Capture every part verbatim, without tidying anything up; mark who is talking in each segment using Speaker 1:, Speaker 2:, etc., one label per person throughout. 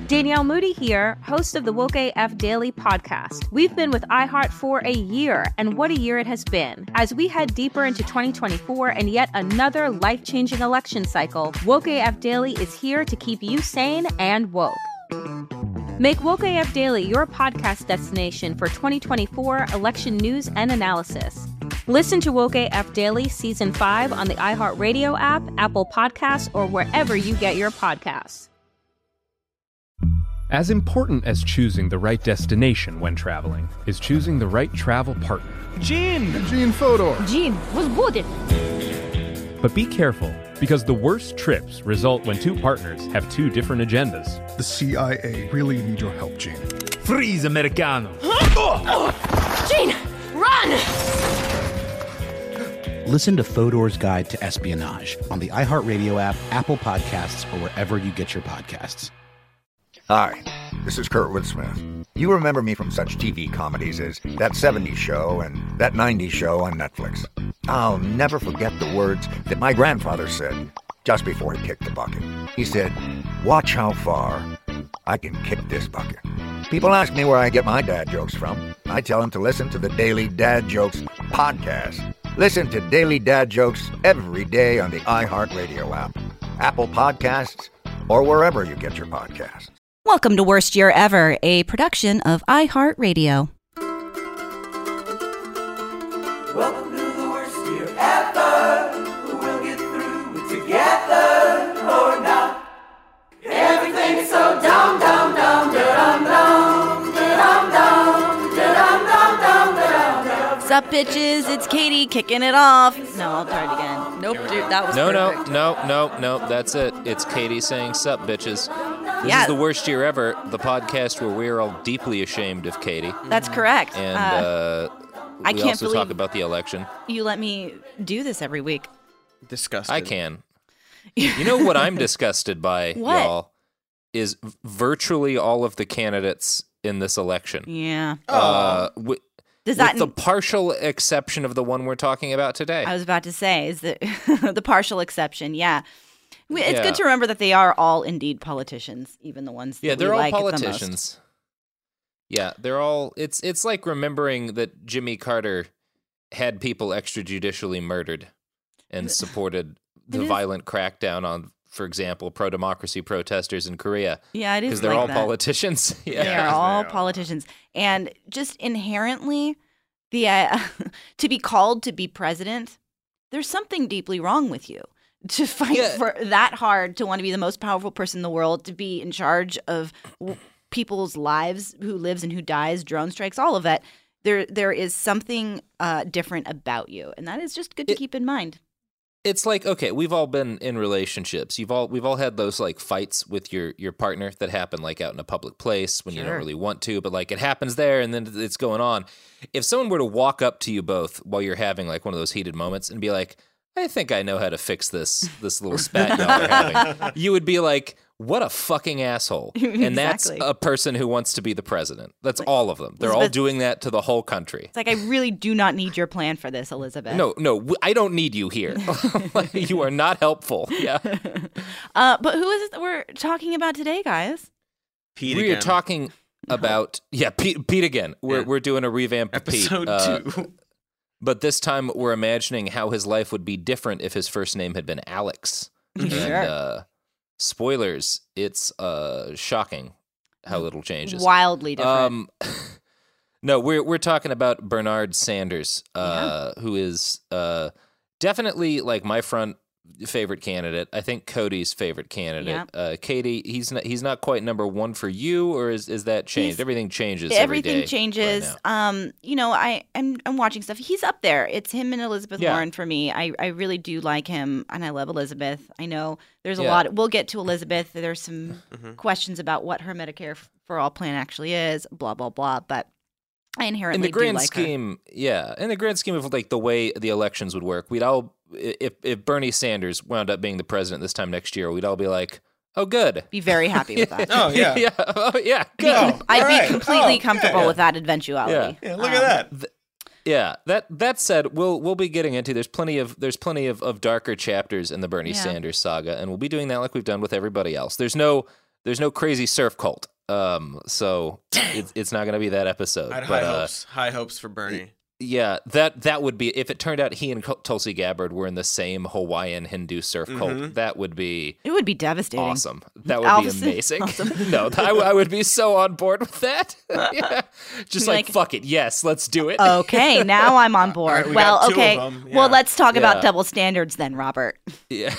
Speaker 1: Danielle Moody here, host of the Woke A F Daily podcast. We've been with iHeart for a year, and what a year it has been. As we head deeper into twenty twenty-four and yet another life-changing election cycle, Woke A F Daily is here to keep you sane and woke. Make Woke A F Daily your podcast destination for twenty twenty-four election news and analysis. Listen to Woke A F Daily Season five on the iHeartRadio app, Apple Podcasts, or wherever you get your podcasts.
Speaker 2: As important as choosing the right destination when traveling is choosing the right travel partner.
Speaker 3: Gene! Gene Fodor!
Speaker 4: Gene, was good.
Speaker 2: But be careful, because the worst trips result when two partners have two different agendas.
Speaker 3: The C I A really need your help, Gene.
Speaker 5: Freeze, Americano!
Speaker 4: Huh? Oh. Gene, run!
Speaker 6: Listen to Fodor's Guide to Espionage on the iHeartRadio app, Apple Podcasts, or wherever you get your podcasts.
Speaker 7: Hi, this is Kurtwood Smith. You remember me from such T V comedies as That seventies Show and That nineties Show on Netflix. I'll never forget the words that my grandfather said just before he kicked the bucket. He said, "Watch how far I can kick this bucket." People ask me where I get my dad jokes from. I tell them to listen to the Daily Dad Jokes podcast. Listen to Daily Dad Jokes every day on the iHeartRadio app, Apple Podcasts, or wherever you get your podcasts.
Speaker 8: Welcome to Worst Year Ever, a production of iHeartRadio.
Speaker 9: Welcome to the worst year ever. We'll get through it together or not. Everything's so dumb, dumb, dumb, da-dum, dum, da-dum, dum, da-dum, dum, dum, da-dum, dum.
Speaker 8: Sup, bitches? It's Katie kicking it off. No, I'll try it again. Nope, dude, that was
Speaker 10: no,
Speaker 8: perfect.
Speaker 10: no, no, no, no. That's it. It's Katie saying "Sup, bitches." This
Speaker 8: yeah.
Speaker 10: is the worst year ever. The podcast where we're all deeply ashamed of Katie.
Speaker 8: That's correct.
Speaker 10: And
Speaker 8: uh,
Speaker 10: uh, we
Speaker 8: I can't
Speaker 10: also
Speaker 8: believe
Speaker 10: talk about the election.
Speaker 8: You let me do this every week.
Speaker 11: Disgusting.
Speaker 10: I can. You know what I'm disgusted by,
Speaker 8: What?
Speaker 10: y'all, is virtually all of the candidates in this election.
Speaker 8: Yeah.
Speaker 10: Uh, wi-
Speaker 8: Does
Speaker 10: with
Speaker 8: that
Speaker 10: the partial exception of the one we're talking about today.
Speaker 8: I was about to say is the the partial exception. Yeah. We- It's
Speaker 10: Yeah.
Speaker 8: good to remember that they are all indeed politicians, even the ones that
Speaker 10: Yeah, they're
Speaker 8: we
Speaker 10: all
Speaker 8: like the
Speaker 10: politicians.
Speaker 8: most.
Speaker 10: Yeah, they're all. It's it's like remembering that Jimmy Carter had people extrajudicially murdered and supported the
Speaker 8: is-
Speaker 10: violent crackdown on, for example, pro-democracy protesters in Korea.
Speaker 8: Yeah, it is
Speaker 10: because they're
Speaker 8: like
Speaker 10: all
Speaker 8: that.
Speaker 10: politicians. Yeah,
Speaker 8: They are all politicians, and just inherently, the uh, to be called to be president, there's something deeply wrong with you. To fight
Speaker 10: Yeah.
Speaker 8: for that hard, to want to be the most powerful person in the world, to be in charge of w- people's lives, who lives and who dies, drone strikes, all of that. There, there is something uh, different about you, and that is just good to
Speaker 10: It-
Speaker 8: keep in mind.
Speaker 10: It's like, okay, we've all been in relationships. You've all we've all had those like fights with your your partner that happen like out in a public place when you
Speaker 8: Sure.
Speaker 10: don't really want to, but like it happens there and then it's going on. If someone were to walk up to you both while you're having like one of those heated moments and be like, "I think I know how to fix this this little spat y'all are having," you would be like, "What a fucking asshole!" And that's
Speaker 8: Exactly.
Speaker 10: a person who wants to be the president. That's all of them. They're all
Speaker 8: Elizabeth-
Speaker 10: doing that to the whole country.
Speaker 8: It's like, I really do not need your plan for this, Elizabeth.
Speaker 10: No, no, w- I don't need you here. You are not helpful. Yeah.
Speaker 8: Uh, but who is it that we're talking about today, guys?
Speaker 11: Pete
Speaker 10: we
Speaker 11: again.
Speaker 10: are talking about yeah, Pete, Pete again. We're
Speaker 11: Yeah.
Speaker 10: we're doing a revamp of
Speaker 11: Episode
Speaker 10: Pete, uh,
Speaker 11: two.
Speaker 10: but this time we're imagining how his life would be different if his first name had been Alex. And
Speaker 8: Sure.
Speaker 10: uh, spoilers, it's uh, shocking how little changes.
Speaker 8: Wildly different.
Speaker 10: Um, no, we're we're talking about Bernard Sanders, uh, who is uh, definitely like my front favorite candidate. I think Cody's favorite candidate.
Speaker 8: Yeah.
Speaker 10: Uh, Katie, he's not he's not quite number one for you, or is is that changed?
Speaker 8: He's-
Speaker 10: Everything changes. every
Speaker 8: Everything
Speaker 10: day
Speaker 8: changes.
Speaker 10: right now.
Speaker 8: um, you know, I I'm, I'm watching stuff. He's up there. It's him and Elizabeth
Speaker 10: Yeah.
Speaker 8: Warren for me. I, I really do like him, and I love Elizabeth. I know there's a
Speaker 10: Yeah.
Speaker 8: lot. We'll get to Elizabeth. There's some
Speaker 11: Mhm.
Speaker 8: questions about what her Medicare for All plan actually is. Blah blah blah. But I
Speaker 10: In
Speaker 8: inherently
Speaker 10: the grand
Speaker 8: do like her.
Speaker 10: scheme, yeah, in the grand scheme of like the way the elections would work, we'd all if if Bernie Sanders wound up being the president this time next year, we'd all be like, "Oh, good."
Speaker 8: Be very happy with that.
Speaker 11: Oh, yeah.
Speaker 10: yeah, oh, yeah,
Speaker 8: Be-
Speaker 10: good.
Speaker 11: Oh,
Speaker 8: I'd
Speaker 11: all
Speaker 8: be
Speaker 11: right.
Speaker 8: completely
Speaker 11: Oh,
Speaker 8: comfortable
Speaker 11: yeah.
Speaker 8: with that eventuality.
Speaker 11: Yeah, look
Speaker 8: Um,
Speaker 11: at that.
Speaker 10: Yeah, that that said, we'll we'll be getting into there's plenty of there's plenty of, of darker chapters in the Bernie
Speaker 8: Yeah.
Speaker 10: Sanders saga, and we'll be doing that like we've done with everybody else. There's no there's no crazy surf cult. Um, so it's it's not gonna be that episode.
Speaker 11: I had
Speaker 10: but,
Speaker 11: high
Speaker 10: uh,
Speaker 11: hopes. High hopes for Bernie.
Speaker 10: Yeah, that that would be if it turned out he and Tulsi Gabbard were in the same Hawaiian Hindu surf cult.
Speaker 11: Mm-hmm.
Speaker 10: That would be
Speaker 8: It would be devastating.
Speaker 10: awesome. That would
Speaker 8: Opposite-
Speaker 10: be amazing.
Speaker 8: awesome.
Speaker 10: no, I, w- I would be so on board with that. yeah. Just like,
Speaker 8: Like-
Speaker 10: fuck it, yes, let's do it.
Speaker 8: Okay, now I'm on board.
Speaker 11: right, we
Speaker 8: well,
Speaker 11: got two of
Speaker 8: okay.
Speaker 11: them, yeah.
Speaker 8: Well, let's talk
Speaker 10: Yeah.
Speaker 8: about double standards then, Robert.
Speaker 10: Yeah.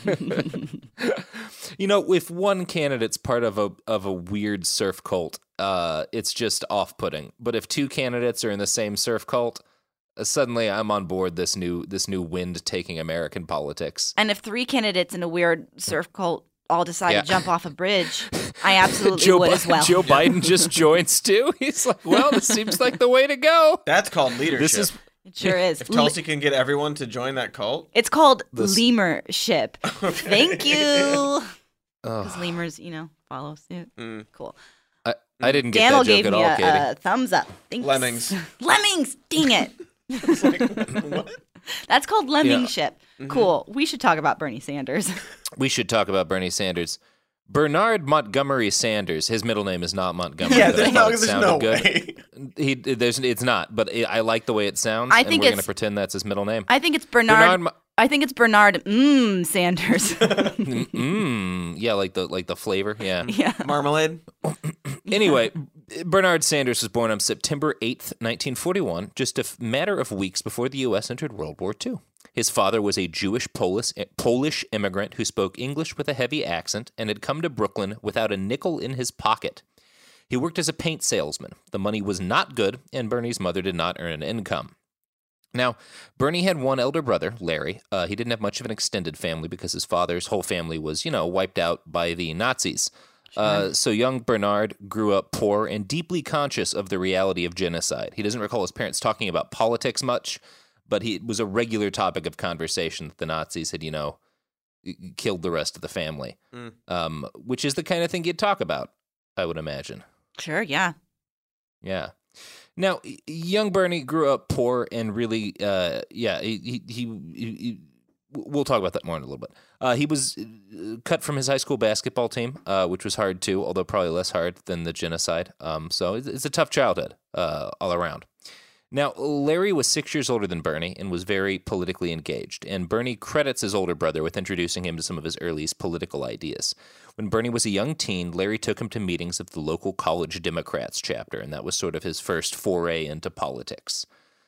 Speaker 10: you know, if one candidate's part of a of a weird surf cult, uh, it's just off-putting. But if two candidates are in the same surf cult, uh, suddenly I'm on board this new this new wind taking American politics.
Speaker 8: And if three candidates in a weird surf cult all decide
Speaker 10: Yeah.
Speaker 8: to jump off a bridge, I absolutely
Speaker 10: Joe,
Speaker 8: would
Speaker 10: Bi-
Speaker 8: as well.
Speaker 10: Joe Biden just joins too. He's like, well, this seems like the way to go.
Speaker 11: That's called leadership.
Speaker 10: This is
Speaker 8: It sure is.
Speaker 11: if Tulsi can get everyone to join that cult.
Speaker 8: It's called
Speaker 10: This-
Speaker 8: lemurship. Thank you. Because
Speaker 10: Ugh.
Speaker 8: lemurs, you know, follow suit.
Speaker 11: Mm.
Speaker 8: Cool.
Speaker 10: I, I didn't get
Speaker 8: Daniel
Speaker 10: that joke
Speaker 8: gave
Speaker 10: at
Speaker 8: me
Speaker 10: all,
Speaker 8: a,
Speaker 10: Katie.
Speaker 8: a thumbs up. Thanks.
Speaker 11: Lemmings.
Speaker 8: Lemmings. Dang it.
Speaker 11: It's like, what?
Speaker 8: That's called lemmingship. Cool. We should talk about Bernie Sanders.
Speaker 10: We should talk about Bernie Sanders. Bernard Montgomery Sanders. His middle name is not Montgomery.
Speaker 11: Yeah,
Speaker 10: but I
Speaker 11: there's
Speaker 10: thought
Speaker 11: no,
Speaker 10: it
Speaker 11: there's
Speaker 10: sounded
Speaker 11: no
Speaker 10: good.
Speaker 11: way.
Speaker 10: He, there's, it's not, but it, I like the way it sounds.
Speaker 8: I
Speaker 10: and
Speaker 8: think
Speaker 10: we're going to
Speaker 8: it's-
Speaker 10: pretend that's his middle name.
Speaker 8: I think it's Bernard.
Speaker 10: Bernard Mo-
Speaker 8: I think it's Bernard mm, Sanders.
Speaker 10: mm, yeah, like the like the flavor. Yeah.
Speaker 8: yeah.
Speaker 11: Marmalade.
Speaker 10: Anyway, Bernard Sanders was born on September eighth, nineteen forty-one, just a f- matter of weeks before the U S entered World War Two. His father was a Jewish Polish, Polish immigrant who spoke English with a heavy accent and had come to Brooklyn without a nickel in his pocket. He worked as a paint salesman. The money was not good, and Bernie's mother did not earn an income. Now, Bernie had one elder brother, Larry. Uh, he didn't have much of an extended family because his father's whole family was, you know, wiped out by the Nazis. Uh, so young Bernard grew up poor and deeply conscious of the reality of genocide. He doesn't recall his parents talking about politics much, but he, it was a regular topic of conversation that the Nazis had, you know, killed the rest of the family,
Speaker 11: Mm.
Speaker 10: um, which is the kind of thing you'd talk about, I would imagine.
Speaker 8: Sure, yeah.
Speaker 10: Yeah. Now, y- young Bernie grew up poor and really, uh, yeah, he, he, he, he, we'll talk about that more in a little bit. Uh, he was uh, cut from his high school basketball team, uh, which was hard too, although probably less hard than the genocide. Um, so it's, it's a tough childhood uh, all around. Now, Larry was six years older than Bernie and was very politically engaged, and Bernie credits his older brother with introducing him to some of his earliest political ideas. When Bernie was a young teen, Larry took him to meetings of the local College Democrats chapter, and that was sort of his first foray into politics.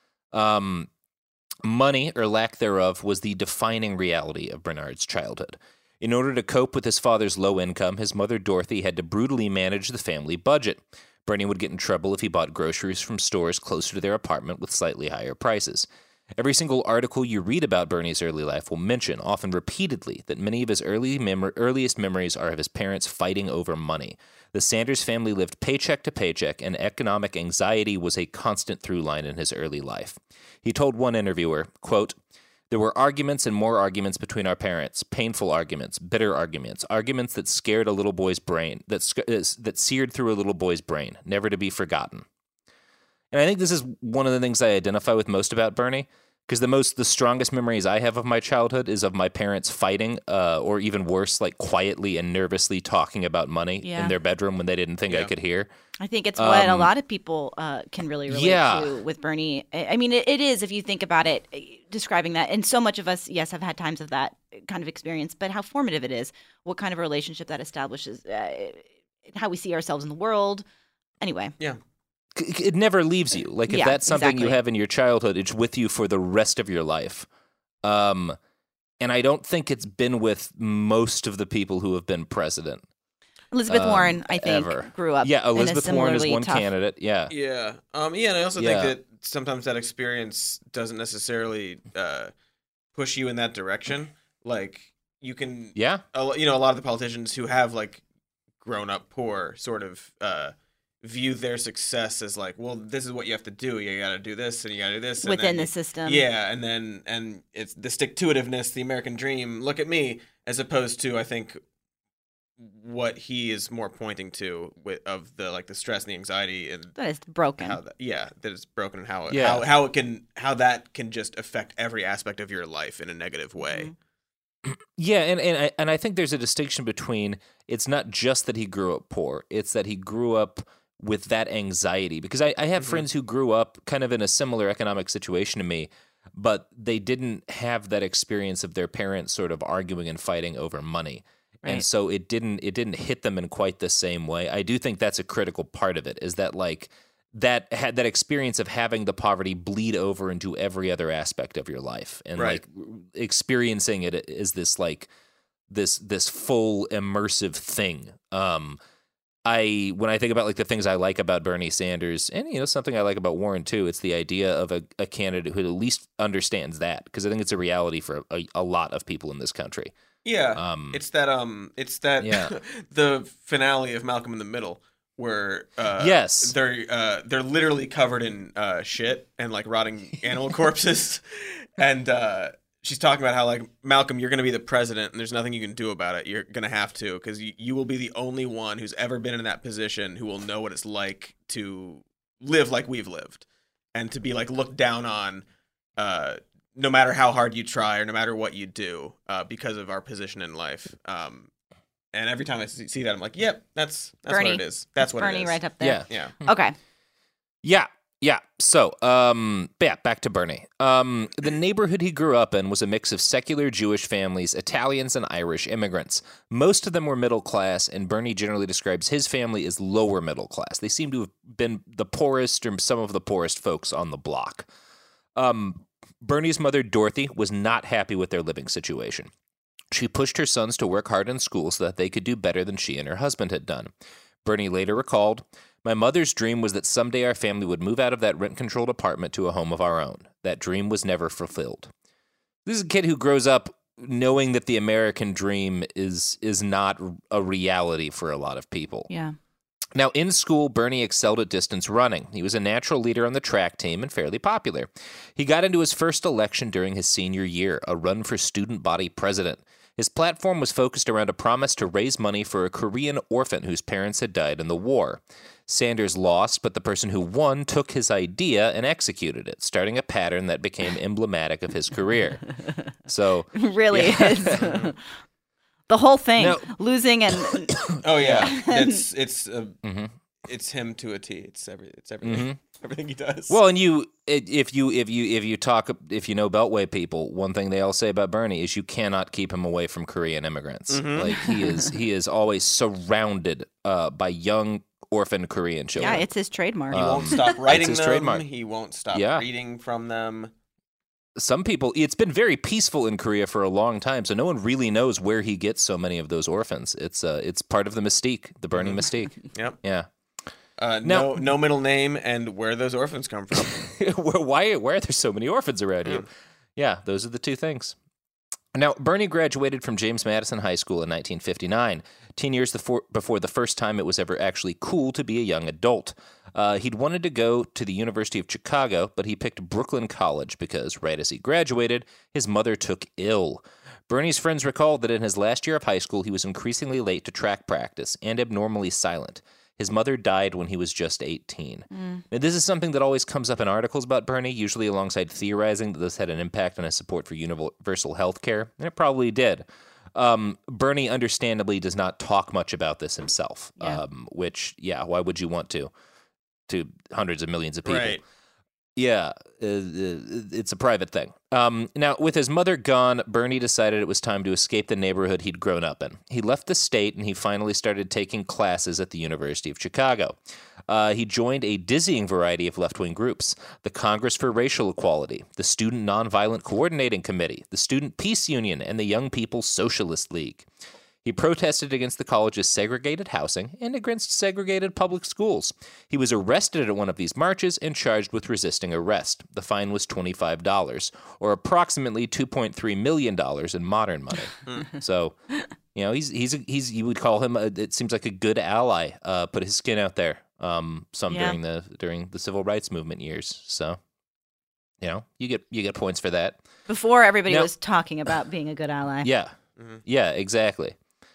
Speaker 10: Um, money, or lack thereof, was the defining reality of Bernard's childhood. In order to cope with his father's low income, his mother Dorothy had to brutally manage the family budget. Bernie would get in trouble if he bought groceries from stores closer to their apartment with slightly higher prices. Every single article you read about Bernie's early life will mention, often repeatedly, that many of his early mem- earliest memories are of his parents fighting over money. The Sanders family lived paycheck to paycheck, and economic anxiety was a constant through line in his early life. He told one interviewer, quote, "There were arguments and more arguments between our parents, painful arguments, bitter arguments, arguments that scared a little boy's brain, that sc- that seared through a little boy's brain, never to be forgotten." And I think this is one of the things I identify with most about Bernie, because the most, the strongest memories I have of my childhood is of my parents fighting, uh, or even worse, like quietly and nervously talking about money
Speaker 8: Yeah.
Speaker 10: in their bedroom when they didn't think I
Speaker 11: Yeah.
Speaker 10: could hear.
Speaker 8: I think it's what a
Speaker 10: Um,
Speaker 8: lot of people uh, can really relate
Speaker 10: yeah.
Speaker 8: to with Bernie. I I mean, it, it is, if you think about it, eh, describing that. And so much of us, yes, have had times of that kind of experience, but how formative it is, what kind of a relationship that establishes, uh, how we see ourselves in the world. Anyway.
Speaker 11: Yeah.
Speaker 10: C- It never leaves you. Like, if
Speaker 8: Yeah,
Speaker 10: that's something you
Speaker 8: exactly.
Speaker 10: have in your childhood, it's with you for the rest of your life. Um, and I don't think it's been with most of the people who have been president.
Speaker 8: Elizabeth
Speaker 10: um,
Speaker 8: Warren, I think,
Speaker 10: ever.
Speaker 8: grew up.
Speaker 10: Yeah,
Speaker 8: in a
Speaker 10: Elizabeth Warren is
Speaker 8: similarly
Speaker 10: one
Speaker 8: tough-
Speaker 10: candidate. Yeah.
Speaker 11: Yeah. Um, yeah, and I also
Speaker 10: Yeah.
Speaker 11: think that sometimes that experience doesn't necessarily uh, push you in that direction. Like, you can,
Speaker 10: Yeah.
Speaker 11: a lo- you know, a lot of the politicians who have, like, grown up poor sort of uh, view their success as, like, well, this is what you have to do. You got to do this and you got to do this. and
Speaker 8: Within
Speaker 11: then
Speaker 8: the
Speaker 11: you-
Speaker 8: system.
Speaker 11: Yeah, and then, and it's the stick-to-itiveness, the American dream, look at me, as opposed to, I think, what he is more pointing to with of the like the stress and the anxiety and
Speaker 8: That is broken.
Speaker 11: how that, yeah that it's broken and how
Speaker 10: Yeah.
Speaker 11: how how it can how that can just affect every aspect of your life in a negative way.
Speaker 8: Mhm.
Speaker 10: Yeah, and and I, and I think there's a distinction between it's not just that he grew up poor, it's that he grew up with that anxiety. Because I, I have
Speaker 11: Mm-hmm.
Speaker 10: friends who grew up kind of in a similar economic situation to me, but they didn't have that experience of their parents sort of arguing and fighting over money.
Speaker 8: Right.
Speaker 10: And so it didn't it didn't hit them in quite the same way. I do think that's a critical part of it, is that like that had that experience of having the poverty bleed over into every other aspect of your life, and
Speaker 11: Right.
Speaker 10: like experiencing it is this like this this full immersive thing. Um, I when I think about like the things I like about Bernie Sanders, and you know something I like about Warren too, it's the idea of a, a candidate who at least understands that, because I think it's a reality for a, a lot of people in this country.
Speaker 11: Yeah,
Speaker 10: Um,
Speaker 11: it's that um, it's that
Speaker 10: Yeah.
Speaker 11: the finale of Malcolm in the Middle, where uh,
Speaker 10: Yes.
Speaker 11: they're uh, they're literally covered in uh, shit and like rotting animal corpses, and uh, she's talking about how like Malcolm, you're going to be the president, and there's nothing you can do about it. You're going to have to, because you, you will be the only one who's ever been in that position who will know what it's like to live like we've lived, and to be like looked down on. Uh, no matter how hard you try or no matter what you do, uh, because of our position in life. Um, and every time I see see that, I'm like, yep, that's that's
Speaker 8: Bernie.
Speaker 11: what it is. That's what
Speaker 8: Bernie
Speaker 11: it is.
Speaker 8: right up there.
Speaker 10: Yeah.
Speaker 11: Yeah.
Speaker 8: Okay.
Speaker 10: Yeah, yeah. So, um, yeah, back to Bernie. Um, the neighborhood he grew up in was a mix of secular Jewish families, Italians, and Irish immigrants. Most of them were middle class, and Bernie generally describes his family as lower middle class. They seem to have been the poorest or some of the poorest folks on the block. Um, Bernie's mother, Dorothy, was not happy with their living situation. She pushed her sons to work hard in school so that they could do better than she and her husband had done. Bernie later recalled, "My mother's dream was that someday our family would move out of that rent-controlled apartment to a home of our own. That dream was never fulfilled." This is a kid who grows up knowing that the American dream is is not a reality for a lot of people.
Speaker 8: Yeah.
Speaker 10: Now, in school, Bernie excelled at distance running. He was a natural leader on the track team and fairly popular. He got into his first election during his senior year, a run for student body president. His platform was focused around a promise to raise money for a Korean orphan whose parents had died in the war. Sanders lost, but the person who won took his idea and executed it, starting a pattern that became emblematic of his career. So,
Speaker 8: really
Speaker 10: yeah.
Speaker 8: is. The whole thing,
Speaker 10: No.
Speaker 8: losing and
Speaker 11: Oh yeah, it's it's uh,
Speaker 10: Mm-hmm.
Speaker 11: it's him to a T. It's every it's everything
Speaker 10: Mm-hmm.
Speaker 11: everything he does.
Speaker 10: Well, and you, it- if you, if you, if you talk, if you know Beltway people, one thing they all say about Bernie is you cannot keep him away from Korean immigrants.
Speaker 11: Mhm.
Speaker 10: Like he is, he is always surrounded uh, by young orphan Korean children.
Speaker 8: yeah, it's his trademark.
Speaker 11: he
Speaker 10: um,
Speaker 11: won't stop writing
Speaker 10: his
Speaker 11: them.
Speaker 10: trademark.
Speaker 11: He won't stop
Speaker 10: Yeah.
Speaker 11: reading from them.
Speaker 10: Some people, it's been very peaceful in Korea for a long time, so no one really knows where he gets so many of those orphans. It's, uh, it's part of the mystique, the Bernie mystique.
Speaker 11: Yep.
Speaker 10: Yeah.
Speaker 11: Uh,
Speaker 10: Now-
Speaker 11: no no middle name and where those orphans come from.
Speaker 10: Where- why, why are there so many orphans around you? Yeah, those are the two things. Now, Bernie graduated from James Madison High School in nineteen fifty-nine, ten years before, before the first time it was ever actually cool to be a young adult. Uh, he'd wanted to go to the University of Chicago, but he picked Brooklyn College because, right as he graduated, his mother took ill. Bernie's friends recalled that in his last year of high school, he was increasingly late to track practice and abnormally silent. His mother died when he was just eighteen. Now, this is something that always comes up in articles about Bernie, usually alongside theorizing that this had an impact on his support for universal health care, and it probably did. Um, Bernie understandably does not talk much about this himself,
Speaker 8: Yeah.
Speaker 10: um, which, yeah, why would you want to? To hundreds of millions of people.
Speaker 11: Right.
Speaker 10: Yeah, uh, uh, it's a private thing. Um, now, with his mother gone, Bernie decided it was time to escape the neighborhood he'd grown up in. He left the state, and he finally started taking classes at the University of Chicago. Uh, he joined a dizzying variety of left-wing groups: the Congress for Racial Equality, the Student Nonviolent Coordinating Committee, the Student Peace Union, and the Young People's Socialist League. He protested against the college's segregated housing and against segregated public schools. He was arrested at one of these marches and charged with resisting arrest. The fine was twenty-five dollars, or approximately two point three million dollars in modern money. So, you know, he's he's he's you would call him a, it seems like a good ally. Uh, put his skin out there. Um, some
Speaker 8: Yeah.
Speaker 10: during the during the civil rights movement years. So, you know, you get you get points for that.
Speaker 8: Before everybody
Speaker 10: Now-
Speaker 8: was talking about being a good ally.
Speaker 10: Yeah. Yeah, exactly.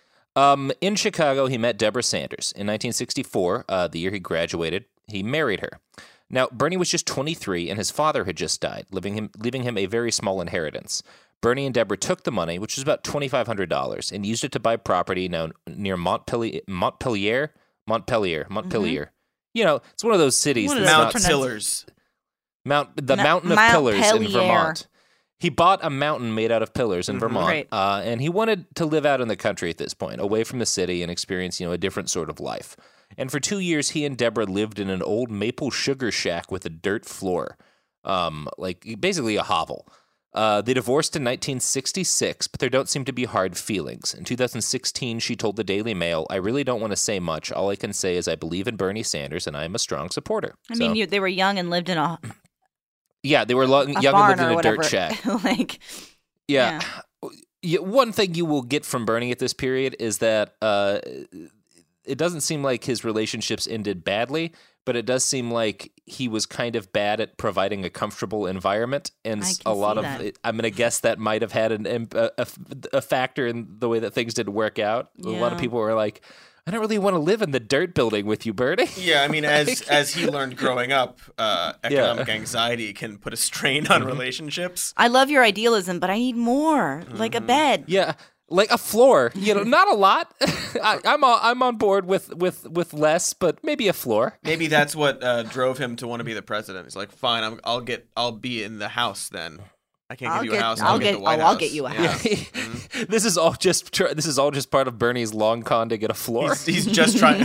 Speaker 10: Um, in Chicago, he met Deborah Sanders. In nineteen sixty-four, uh, the year he graduated, he married her. Now, Bernie was just twenty-three, and his father had just died, leaving him, leaving him a very small inheritance. Bernie and Deborah took the money, which was about twenty-five hundred dollars, and used it to buy property now near Montpellier, Montpellier, Montpellier, Montpellier. Mm-hmm. You know, it's one of those cities.
Speaker 11: What
Speaker 10: that's
Speaker 11: Mount
Speaker 10: not,
Speaker 11: Pillars.
Speaker 10: Mount, the
Speaker 8: Ma-
Speaker 10: Mountain of
Speaker 8: Mount
Speaker 10: Pillars in
Speaker 8: Pellier.
Speaker 10: Vermont. He bought a mountain made out of pillars in
Speaker 11: Mhm.
Speaker 10: Vermont,
Speaker 8: Right.
Speaker 10: uh, and he wanted to live out in the country at this point, away from the city, and experience, you know, a different sort of life. And for two years, he and Deborah lived in an old maple sugar shack with a dirt floor, um, like basically a hovel. Uh, they divorced in nineteen sixty-six, but there don't seem to be hard feelings. In two thousand sixteen, she told the Daily Mail, "I really don't want to say much. All I can say is I believe in Bernie Sanders, and I am a strong supporter."
Speaker 8: I mean,
Speaker 10: So-
Speaker 8: you, they were young and lived in a,
Speaker 10: yeah, they were lo-
Speaker 8: a
Speaker 10: young and
Speaker 8: barn
Speaker 10: lived in
Speaker 8: or
Speaker 10: a
Speaker 8: whatever.
Speaker 10: dirt shack.
Speaker 8: like,
Speaker 10: Yeah. Yeah, one thing you will get from Bernie at this period is that uh, it doesn't seem like his relationships ended badly, but it does seem like he was kind of bad at providing a comfortable environment, and
Speaker 8: I
Speaker 10: s-
Speaker 8: can
Speaker 10: a lot
Speaker 8: see
Speaker 10: of
Speaker 8: that.
Speaker 10: it, I'm going to guess that might have had an, im- a, a, a factor in the way that things didn't work out. A lot of
Speaker 8: Yeah.
Speaker 10: people were like, "I don't really want to live in the dirt building with you, Bernie."
Speaker 11: Yeah, I mean, as as he learned growing up, uh, economic
Speaker 10: Yeah.
Speaker 11: anxiety can put a strain on relationships.
Speaker 8: I love your idealism, but I need more, like a bed.
Speaker 10: Yeah, like a floor. You know, not a lot. I, I'm on, I'm on board with, with, with less, but maybe a floor.
Speaker 11: Maybe that's what uh, drove him to want to be the president. He's like, fine, I'm, I'll get, I'll be in the House then. I can't
Speaker 8: I'll
Speaker 11: give you
Speaker 8: get-
Speaker 11: a house.
Speaker 8: I'll
Speaker 11: I'll get,
Speaker 8: get-
Speaker 11: the White
Speaker 8: oh,
Speaker 11: House.
Speaker 8: I'll get you a
Speaker 11: Yeah.
Speaker 8: house.
Speaker 10: This is all just tr- this is all just part of Bernie's long con to get a floor.
Speaker 11: He's, he's just trying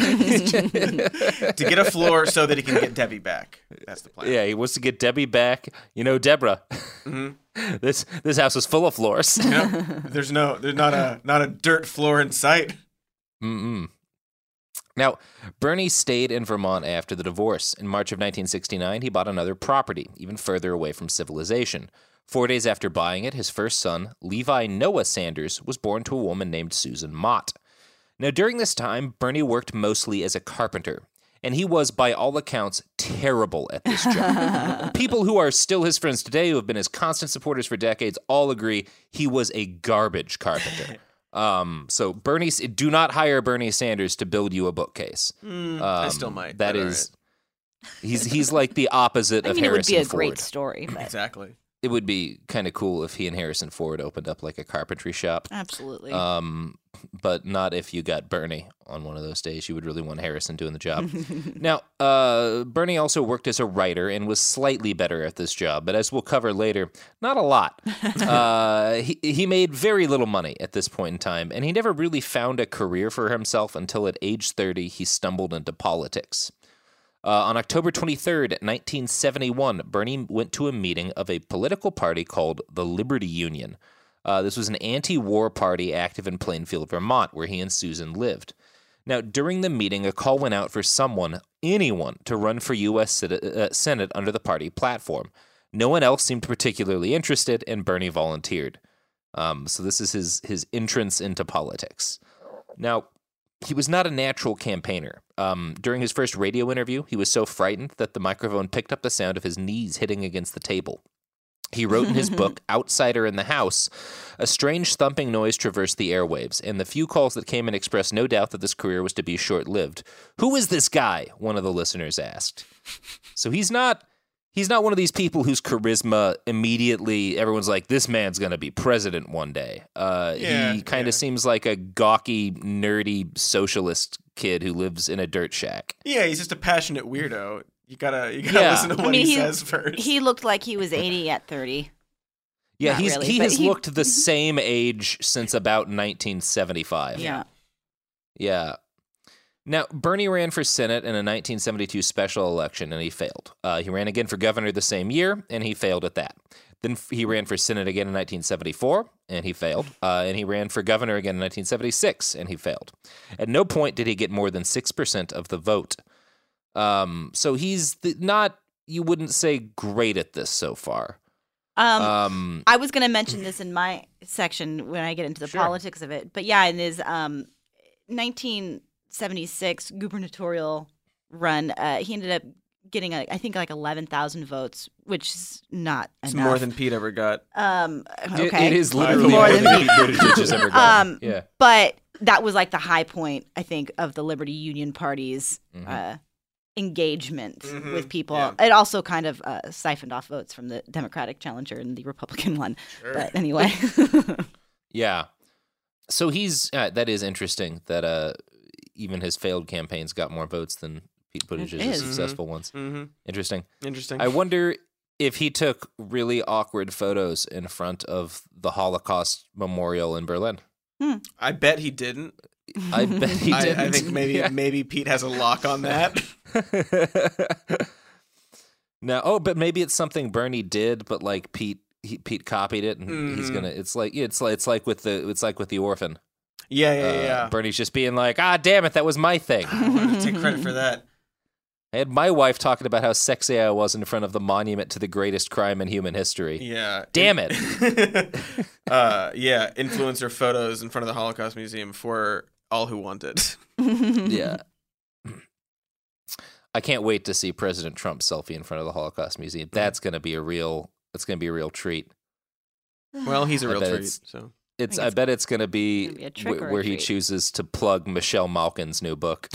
Speaker 11: to get a floor so that he can get Debbie back. That's the plan.
Speaker 10: Yeah, he wants to get Debbie back. You know, Deborah. This this house is full of floors.
Speaker 11: Yeah. There's no, there's not a, not a dirt floor in sight.
Speaker 10: Mm-mm. Now, Bernie stayed in Vermont after the divorce. In March of nineteen sixty-nine, he bought another property, even further away from civilization. Four days after buying it, his first son, Levi Noah Sanders, was born to a woman named Susan Mott. Now, during this time, Bernie worked mostly as a carpenter, and he was, by all accounts, terrible at this job. People who are still his friends today, who have been his constant supporters for decades, all agree he was a garbage carpenter. Um, so Bernie, do not hire Bernie Sanders to build you a bookcase.
Speaker 11: Mm,
Speaker 10: um,
Speaker 11: I still might.
Speaker 10: That
Speaker 11: but all
Speaker 10: is, he's he's like the opposite
Speaker 8: I
Speaker 10: of
Speaker 8: mean, it would
Speaker 10: Harrison
Speaker 8: be a
Speaker 10: Ford.
Speaker 8: great story.
Speaker 11: right.
Speaker 8: But
Speaker 11: Exactly.
Speaker 10: It would be kind of cool if he and Harrison Ford opened up like a carpentry shop.
Speaker 8: absolutely.
Speaker 10: Um, but not if you got Bernie on one of those days. You would really want Harrison doing the job. Now, uh, Bernie also worked as a writer and was slightly better at this job, but as we'll cover later, not a lot. uh, he, he made very little money at this point in time, and he never really found a career for himself until at age thirty he stumbled into politics. Uh, on October twenty-third, nineteen seventy-one, Bernie went to a meeting of a political party called the Liberty Union. Uh, this was an anti-war party active in Plainfield, Vermont, where he and Susan lived. Now, during the meeting, a call went out for someone, anyone, to run for U S uh, Senate under the party platform. No one else seemed particularly interested, and Bernie volunteered. Um, so this is his his entrance into politics. Now, he was not a natural campaigner. Um, during his first radio interview, he was so frightened that the microphone picked up the sound of his knees hitting against the table. He wrote in his book, Outsider in the House, a strange thumping noise traversed the airwaves, and the few calls that came in expressed no doubt that this career was to be short-lived. Who is this guy? One of the listeners asked. So he's not he's not one of these people whose charisma immediately everyone's like, this man's going to be president one day. Uh,
Speaker 11: Yeah,
Speaker 10: he kind of
Speaker 11: yeah.
Speaker 10: seems like a gawky, nerdy socialist kid who lives in a dirt shack.
Speaker 11: Yeah, he's just a passionate weirdo. You gotta, you gotta
Speaker 10: Yeah.
Speaker 11: listen to what
Speaker 8: I mean,
Speaker 11: he,
Speaker 8: he,
Speaker 11: says first.
Speaker 8: he looked like he was eighty at thirty.
Speaker 10: Yeah,
Speaker 8: Not
Speaker 10: he's
Speaker 8: really,
Speaker 10: he
Speaker 8: but
Speaker 10: has
Speaker 8: he-
Speaker 10: looked the same age since about nineteen seventy-five.
Speaker 8: Yeah.
Speaker 10: Yeah. Now, Bernie ran for Senate in a nineteen seventy-two special election, and he failed. Uh, he ran again for governor the same year, and he failed at that. Then f- he ran for Senate again in nineteen seventy-four, and he failed. Uh, and he ran for governor again in nineteen seventy-six, and he failed. At no point did he get more than six percent of the vote. Um, so he's th- not, you wouldn't say, great at this so far.
Speaker 8: Um,
Speaker 10: Um,
Speaker 8: I was going to mention this in my section when I get into the
Speaker 10: Sure.
Speaker 8: politics of it, but yeah, in his um, nineteen seventy-six gubernatorial run, uh, he ended up getting, a, I think, like eleven thousand votes, which is not
Speaker 11: It's
Speaker 8: enough.
Speaker 11: more than Pete ever got.
Speaker 8: Um,
Speaker 10: It-
Speaker 8: okay.
Speaker 10: it is literally
Speaker 8: More
Speaker 10: more
Speaker 8: than
Speaker 10: than
Speaker 8: Pete.
Speaker 10: Pete Buttigieg has ever gotten.
Speaker 8: Um,
Speaker 10: Yeah.
Speaker 8: But that was like the high point, I think, of the Liberty Union Party's
Speaker 10: Mhm.
Speaker 8: uh, engagement
Speaker 11: Mhm,
Speaker 8: with people.
Speaker 11: yeah.
Speaker 8: It also kind of uh, siphoned off votes from the Democratic challenger and the Republican one.
Speaker 11: Sure.
Speaker 8: But anyway.
Speaker 10: Yeah. So he's uh, that is interesting that uh, even his failed campaigns got more votes than Pete Buttigieg's
Speaker 8: is.
Speaker 10: successful ones.
Speaker 11: Mm-hmm.
Speaker 10: Interesting.
Speaker 11: Interesting.
Speaker 10: I wonder if he took really awkward photos in front of the Holocaust Memorial in Berlin.
Speaker 11: I bet he didn't.
Speaker 10: I bet he
Speaker 11: I,
Speaker 10: didn't.
Speaker 11: I think maybe
Speaker 10: Yeah.
Speaker 11: maybe Pete has a lock on that.
Speaker 10: Now, oh, but maybe it's something Bernie did, but like Pete, he, Pete copied it, and he's
Speaker 11: Mhm.
Speaker 10: gonna. It's like it's like it's like with the it's like with the orphan.
Speaker 11: Yeah, yeah,
Speaker 10: Uh,
Speaker 11: yeah.
Speaker 10: Bernie's just being like, ah, damn it, that was my thing.
Speaker 11: I wanted to take credit for that.
Speaker 10: I had my wife talking about how sexy I was in front of the monument to the greatest crime in human history.
Speaker 11: Yeah.
Speaker 10: Damn it.
Speaker 11: uh, yeah, influencer photos in front of the Holocaust Museum for all who want it.
Speaker 10: Yeah. I can't wait to see President Trump selfie in front of the Holocaust Museum. That's going to be a real. That's going to be a real treat.
Speaker 11: Well, he's a
Speaker 10: I
Speaker 11: real
Speaker 10: bet
Speaker 11: treat.
Speaker 10: it's-
Speaker 11: So
Speaker 10: It's.
Speaker 8: think
Speaker 10: I
Speaker 8: it's
Speaker 10: bet it's going to be,
Speaker 8: gonna be a trick
Speaker 10: wh-
Speaker 8: or a
Speaker 10: where he
Speaker 8: treat.
Speaker 10: chooses to plug Michelle Malkin's new book.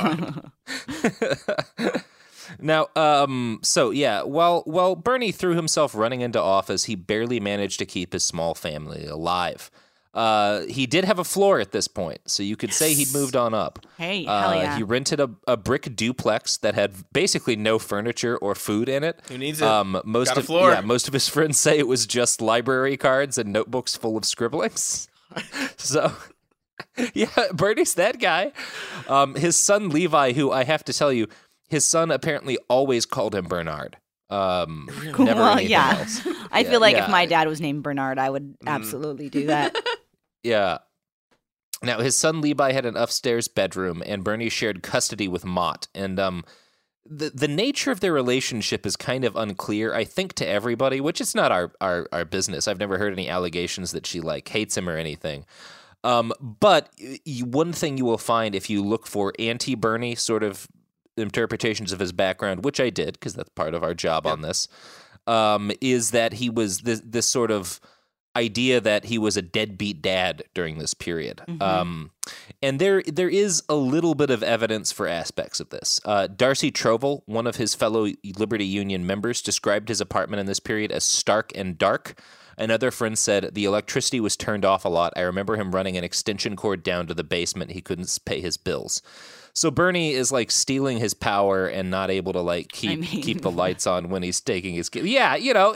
Speaker 10: Now, um, so yeah, while while Bernie threw himself running into office, he barely managed to keep his small family alive. Uh, he did have a floor at this point, so you could say he'd moved on up.
Speaker 8: Hey,
Speaker 10: Uh,
Speaker 8: hell yeah.
Speaker 10: He rented a, a brick duplex that had basically no furniture or food in it.
Speaker 11: who needs it?
Speaker 10: Um, most
Speaker 11: Got a
Speaker 10: of
Speaker 11: floor.
Speaker 10: yeah, most of his friends say it was just library cards and notebooks full of scribblings. So, yeah, Bernie's that guy. Um, his son Levi, who I have to tell you, his son apparently always called him Bernard. Um, never
Speaker 8: well,
Speaker 10: anything
Speaker 8: yeah.
Speaker 10: else.
Speaker 8: I
Speaker 10: Yeah,
Speaker 8: feel like
Speaker 10: yeah.
Speaker 8: if my dad was named Bernard, I would absolutely do that.
Speaker 10: Yeah. Now, his son Levi had an upstairs bedroom, and Bernie shared custody with Mott. And um, the the nature of their relationship is kind of unclear, I think, to everybody, which is not our, our, our business. I've never heard any allegations that she, like, hates him or anything. Um, but y- one thing you will find if you look for anti-Bernie sort of interpretations of his background, which I did, because that's part of our job on this, um, is that he was this, this sort of idea that he was a deadbeat dad during this period.
Speaker 8: Mhm.
Speaker 10: Um, and there there is a little bit of evidence for aspects of this. Uh, Darcy Trovel, one of his fellow Liberty Union members, described his apartment in this period as stark and dark. Another friend said the electricity was turned off a lot. I remember him running an extension cord down to the basement. He couldn't pay his bills. So Bernie is like stealing his power and not able to like keep
Speaker 8: I mean-
Speaker 10: keep the lights on when he's taking his kid. Yeah, you know.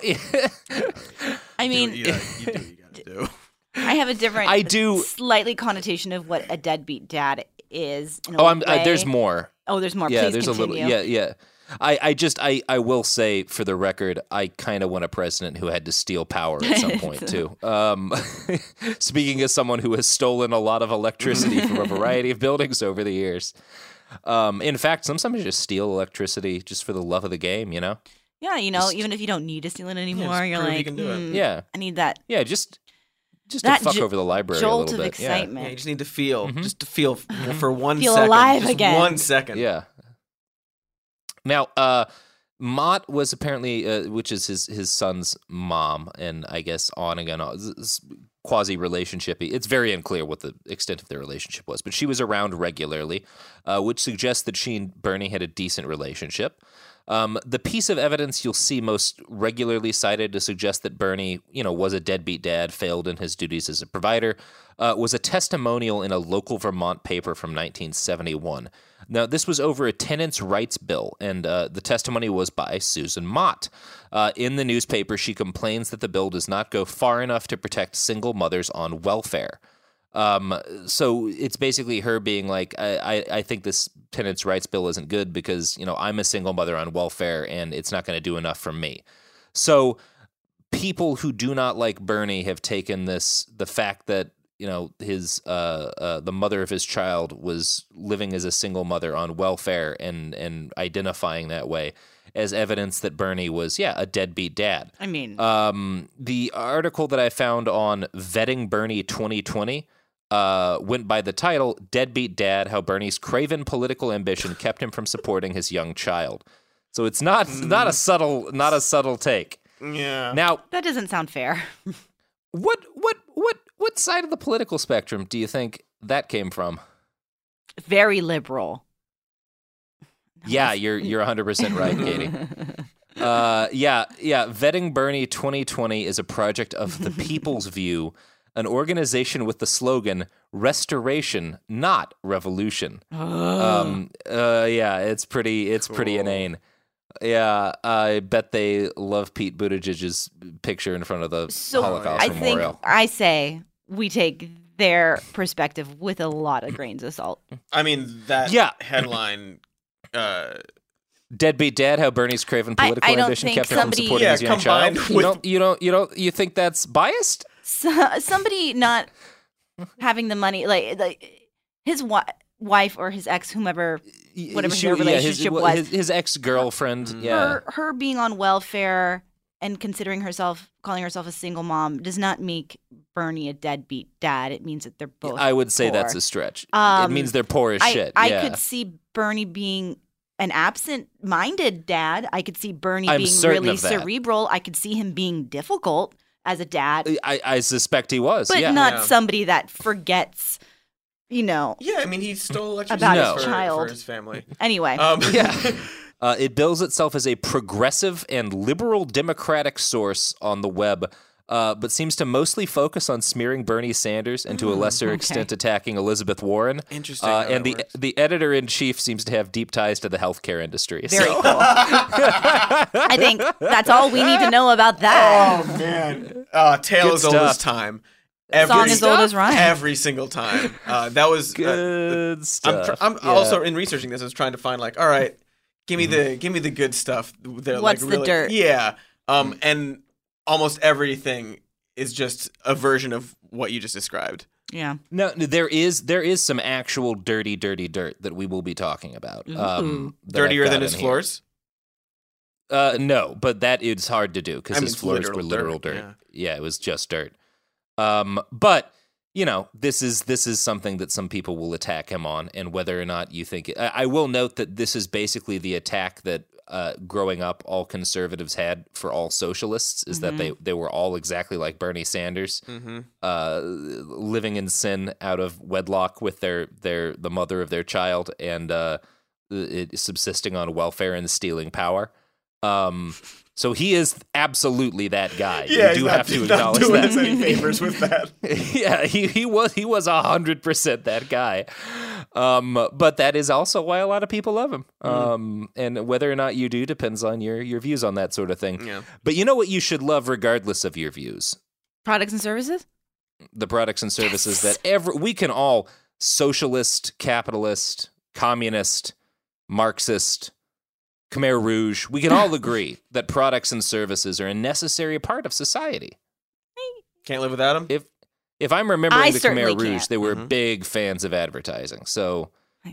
Speaker 8: I mean,
Speaker 11: you, gotta- you do what you gotta do.
Speaker 8: I have a different,
Speaker 10: I do-
Speaker 8: slightly connotation of what a deadbeat dad is. In a
Speaker 10: Oh, I'm,
Speaker 8: way.
Speaker 10: uh, there's more.
Speaker 8: Oh, there's more.
Speaker 10: Yeah,
Speaker 8: Please
Speaker 10: there's
Speaker 8: continue.
Speaker 10: a little. Yeah, yeah. I, I just I, I will say for the record, I kind of want a president who had to steal power at some point too. Um, speaking as someone who has stolen a lot of electricity from a variety of buildings over the years. Um, in fact, sometimes you just steal electricity just for the love of the game, you know?
Speaker 8: Yeah, you know,
Speaker 10: Just-
Speaker 8: even if you don't need to steal it anymore,
Speaker 11: just
Speaker 8: you're
Speaker 11: prove you
Speaker 8: like,
Speaker 11: can do it.
Speaker 8: "Hmm,
Speaker 10: Yeah,
Speaker 8: I need that
Speaker 10: yeah. Just just
Speaker 8: That
Speaker 10: to fuck
Speaker 8: jo-
Speaker 10: over the library a
Speaker 8: jolt
Speaker 10: little
Speaker 8: of
Speaker 10: bit. Yeah.
Speaker 8: excitement.
Speaker 11: Yeah, you just need to feel,
Speaker 10: Mhm.
Speaker 11: just to feel f- for one
Speaker 8: Feel
Speaker 11: second.
Speaker 8: alive
Speaker 11: just
Speaker 8: again.
Speaker 11: One second.
Speaker 10: Yeah. Now, uh, Mott was apparently, uh, which is his his son's mom, and I guess on again, quasi relationshipy. It's very unclear what the extent of their relationship was, but she was around regularly, uh, which suggests that she and Bernie had a decent relationship. Um, the piece of evidence you'll see most regularly cited to suggest that Bernie, you know, was a deadbeat dad, failed in his duties as a provider, uh, was a testimonial in a local Vermont paper from nineteen seventy-one. Now, this was over a tenants' rights bill, and uh, the testimony was by Susan Mott. Uh, in the newspaper, she complains that the bill does not go far enough to protect single mothers on welfare. Um, so it's basically her being like, I, I, I think this tenants' rights bill isn't good because, you know, I'm a single mother on welfare and it's not going to do enough for me. So people who do not like Bernie have taken this, the fact that, you know, his, uh, uh, the mother of his child was living as a single mother on welfare and, and identifying that way as evidence that Bernie was, yeah, a deadbeat dad.
Speaker 8: I mean,
Speaker 10: Um, the article that I found on Vetting Bernie twenty twenty uh, went by the title, Deadbeat Dad, How Bernie's Craven Political Ambition Kept Him from Supporting His Young Child. So it's not
Speaker 11: Mm.
Speaker 10: not a subtle not a subtle take.
Speaker 11: Yeah.
Speaker 10: Now,
Speaker 8: that doesn't sound fair.
Speaker 10: what what what what side of the political spectrum do you think that came from?
Speaker 8: Very liberal.
Speaker 10: Yeah, you're you're one hundred percent right, Katie. Uh, yeah, yeah. Vetting Bernie twenty twenty is a project of the People's View, an organization with the slogan "Restoration, not Revolution." um, uh, yeah, it's pretty. It's cool. Pretty inane. Yeah, I bet they love Pete Buttigieg's picture in front of the
Speaker 8: so
Speaker 10: Holocaust
Speaker 8: I
Speaker 10: Memorial.
Speaker 8: Think, I say we take their perspective with a lot of grains of salt.
Speaker 11: I mean, that
Speaker 10: yeah.
Speaker 11: headline... Uh,
Speaker 10: Deadbeat Dad, how Bernie's craven political
Speaker 8: I, I
Speaker 10: ambition kept him from
Speaker 8: somebody,
Speaker 10: supporting
Speaker 11: yeah,
Speaker 10: his young child.
Speaker 11: with...
Speaker 10: You don't, you don't, you don't, you think that's biased?
Speaker 8: So, somebody not having the money, like, like his wi- wife or his ex, whomever, whatever
Speaker 10: she,
Speaker 8: their relationship
Speaker 10: yeah, his,
Speaker 8: was,
Speaker 10: his, his ex-girlfriend,
Speaker 8: her,
Speaker 10: yeah,
Speaker 8: her being on welfare and considering herself, calling herself a single mom, does not make Bernie a deadbeat dad. It means that they're both.
Speaker 10: I would say
Speaker 8: poor.
Speaker 10: that's a stretch.
Speaker 8: Um,
Speaker 10: it means they're poor as
Speaker 8: I,
Speaker 10: shit.
Speaker 8: I
Speaker 10: yeah.
Speaker 8: could see Bernie being an absent-minded dad. I could see Bernie
Speaker 10: I'm
Speaker 8: being
Speaker 10: certain
Speaker 8: really
Speaker 10: of that.
Speaker 8: cerebral. I could see him being difficult as a dad.
Speaker 10: I, I suspect he was,
Speaker 8: but
Speaker 10: yeah.
Speaker 8: not
Speaker 11: yeah.
Speaker 8: somebody that forgets, you know.
Speaker 11: Yeah, I mean, he stole electricity
Speaker 8: About
Speaker 10: his
Speaker 11: for,
Speaker 8: child.
Speaker 11: for his family.
Speaker 8: Anyway.
Speaker 11: Um,
Speaker 10: yeah. Uh, it bills itself as a progressive and liberal democratic source on the web, uh, but seems to mostly focus on smearing Bernie Sanders and to a lesser
Speaker 8: okay.
Speaker 10: extent attacking Elizabeth Warren.
Speaker 11: Interesting.
Speaker 10: Uh,
Speaker 11: how
Speaker 10: and
Speaker 11: that
Speaker 10: the
Speaker 11: works.
Speaker 10: the editor in chief seems to have deep ties to the healthcare industry.
Speaker 8: Very
Speaker 10: so.
Speaker 8: cool. I think that's all we need to know about that.
Speaker 11: Oh man, uh, tale
Speaker 10: Good
Speaker 11: as old as
Speaker 10: stuff.
Speaker 11: time.
Speaker 8: Song as old as rhyme.
Speaker 11: Every single time. Uh, that was uh,
Speaker 10: Good
Speaker 11: I'm,
Speaker 10: stuff.
Speaker 11: tr- I'm
Speaker 10: Yeah.
Speaker 11: also in researching this. I was trying to find like, all right, give me the give me the good stuff. They're,
Speaker 8: What's
Speaker 11: like,
Speaker 8: the
Speaker 11: really,
Speaker 8: dirt?
Speaker 11: Yeah, um, and almost everything is just a version of what you just described.
Speaker 8: Yeah.
Speaker 10: No, there is there is some actual dirty, dirty dirt that we will be talking about. Um, that I've
Speaker 11: Dirtier
Speaker 10: got
Speaker 11: than
Speaker 10: in
Speaker 11: his
Speaker 10: here.
Speaker 11: floors.
Speaker 10: Uh, no, but that is hard to do because
Speaker 11: I mean,
Speaker 10: his
Speaker 11: it's
Speaker 10: floors
Speaker 11: literal
Speaker 10: were literal
Speaker 11: dirt,
Speaker 10: dirt. Yeah. It was just dirt. Um, but you know, this is this is something that some people will attack him on, and whether or not you think, I, I will note that this is basically the attack that uh, growing up all conservatives had for all socialists is
Speaker 8: Mm-hmm.
Speaker 10: that they they were all exactly like Bernie Sanders,
Speaker 11: Mm-hmm.
Speaker 10: uh, living in sin out of wedlock with their their the mother of their child, and uh, it, subsisting on welfare and stealing power. Um, so he is absolutely that guy.
Speaker 11: Yeah,
Speaker 10: you do
Speaker 11: he's
Speaker 10: have
Speaker 11: not,
Speaker 10: to
Speaker 11: he's not
Speaker 10: acknowledge
Speaker 11: doing
Speaker 10: that.
Speaker 11: us any favors with that.
Speaker 10: Yeah, he, he was he was a hundred percent that guy. Um, but that is also why a lot of people love him. Um, and whether or not you do depends on your your views on that sort of thing.
Speaker 11: Yeah.
Speaker 10: But you know what you should love regardless of your views?
Speaker 8: Products and services?
Speaker 10: The products and services that every we can all socialist, capitalist, communist, Marxist, Khmer Rouge, we can all agree that products and services are a necessary part of society.
Speaker 11: Can't live without him.
Speaker 10: If if I'm remembering
Speaker 8: I
Speaker 10: the
Speaker 8: certainly
Speaker 10: Khmer Rouge,
Speaker 8: can't.
Speaker 10: they were
Speaker 11: Mhm.
Speaker 10: big fans of advertising. So
Speaker 8: I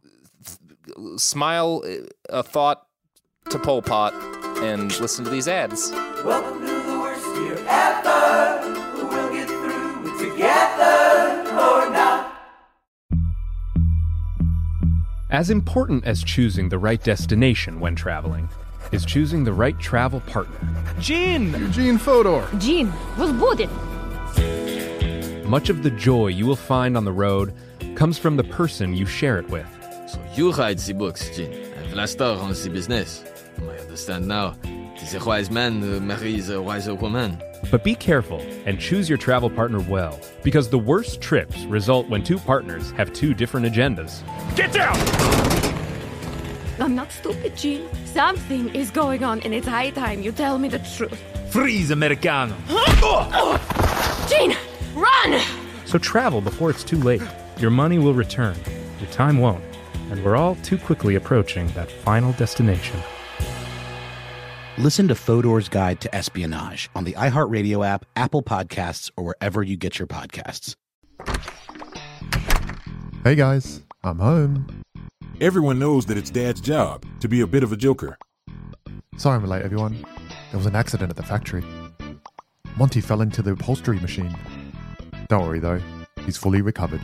Speaker 8: do.
Speaker 10: smile a thought to Pol Pot and listen to these ads.
Speaker 9: Welcome to the worst year ever. We'll get through it together or not.
Speaker 2: As important as choosing the right destination when traveling is choosing the right travel partner.
Speaker 5: Gene!
Speaker 3: Eugene Fodor.
Speaker 4: Gene, was будет?
Speaker 2: Much of the joy you will find on the road comes from the person you share it with.
Speaker 12: So you write the books, Gene, and Vlastar runs the business. I understand now. It is a wise man who marries a wiser woman.
Speaker 2: But be careful and choose your travel partner well, because the worst trips result when two partners have two different agendas.
Speaker 5: Get down!
Speaker 4: I'm not stupid, Gene. Something is going on, and it's high time you tell me the truth.
Speaker 5: Freeze, Americano!
Speaker 4: Gene, run!
Speaker 2: So travel before it's too late. Your money will return, your time won't, and we're all too quickly approaching that final destination.
Speaker 6: Listen to Fodor's Guide to Espionage on the iHeartRadio app, Apple Podcasts, or wherever you get your podcasts.
Speaker 3: Hey guys, I'm home.
Speaker 13: Everyone knows that it's Dad's job to be a bit of a joker.
Speaker 3: Sorry I'm late, everyone. There was an accident at the factory. Monty fell into the upholstery machine. Don't worry though, he's fully recovered.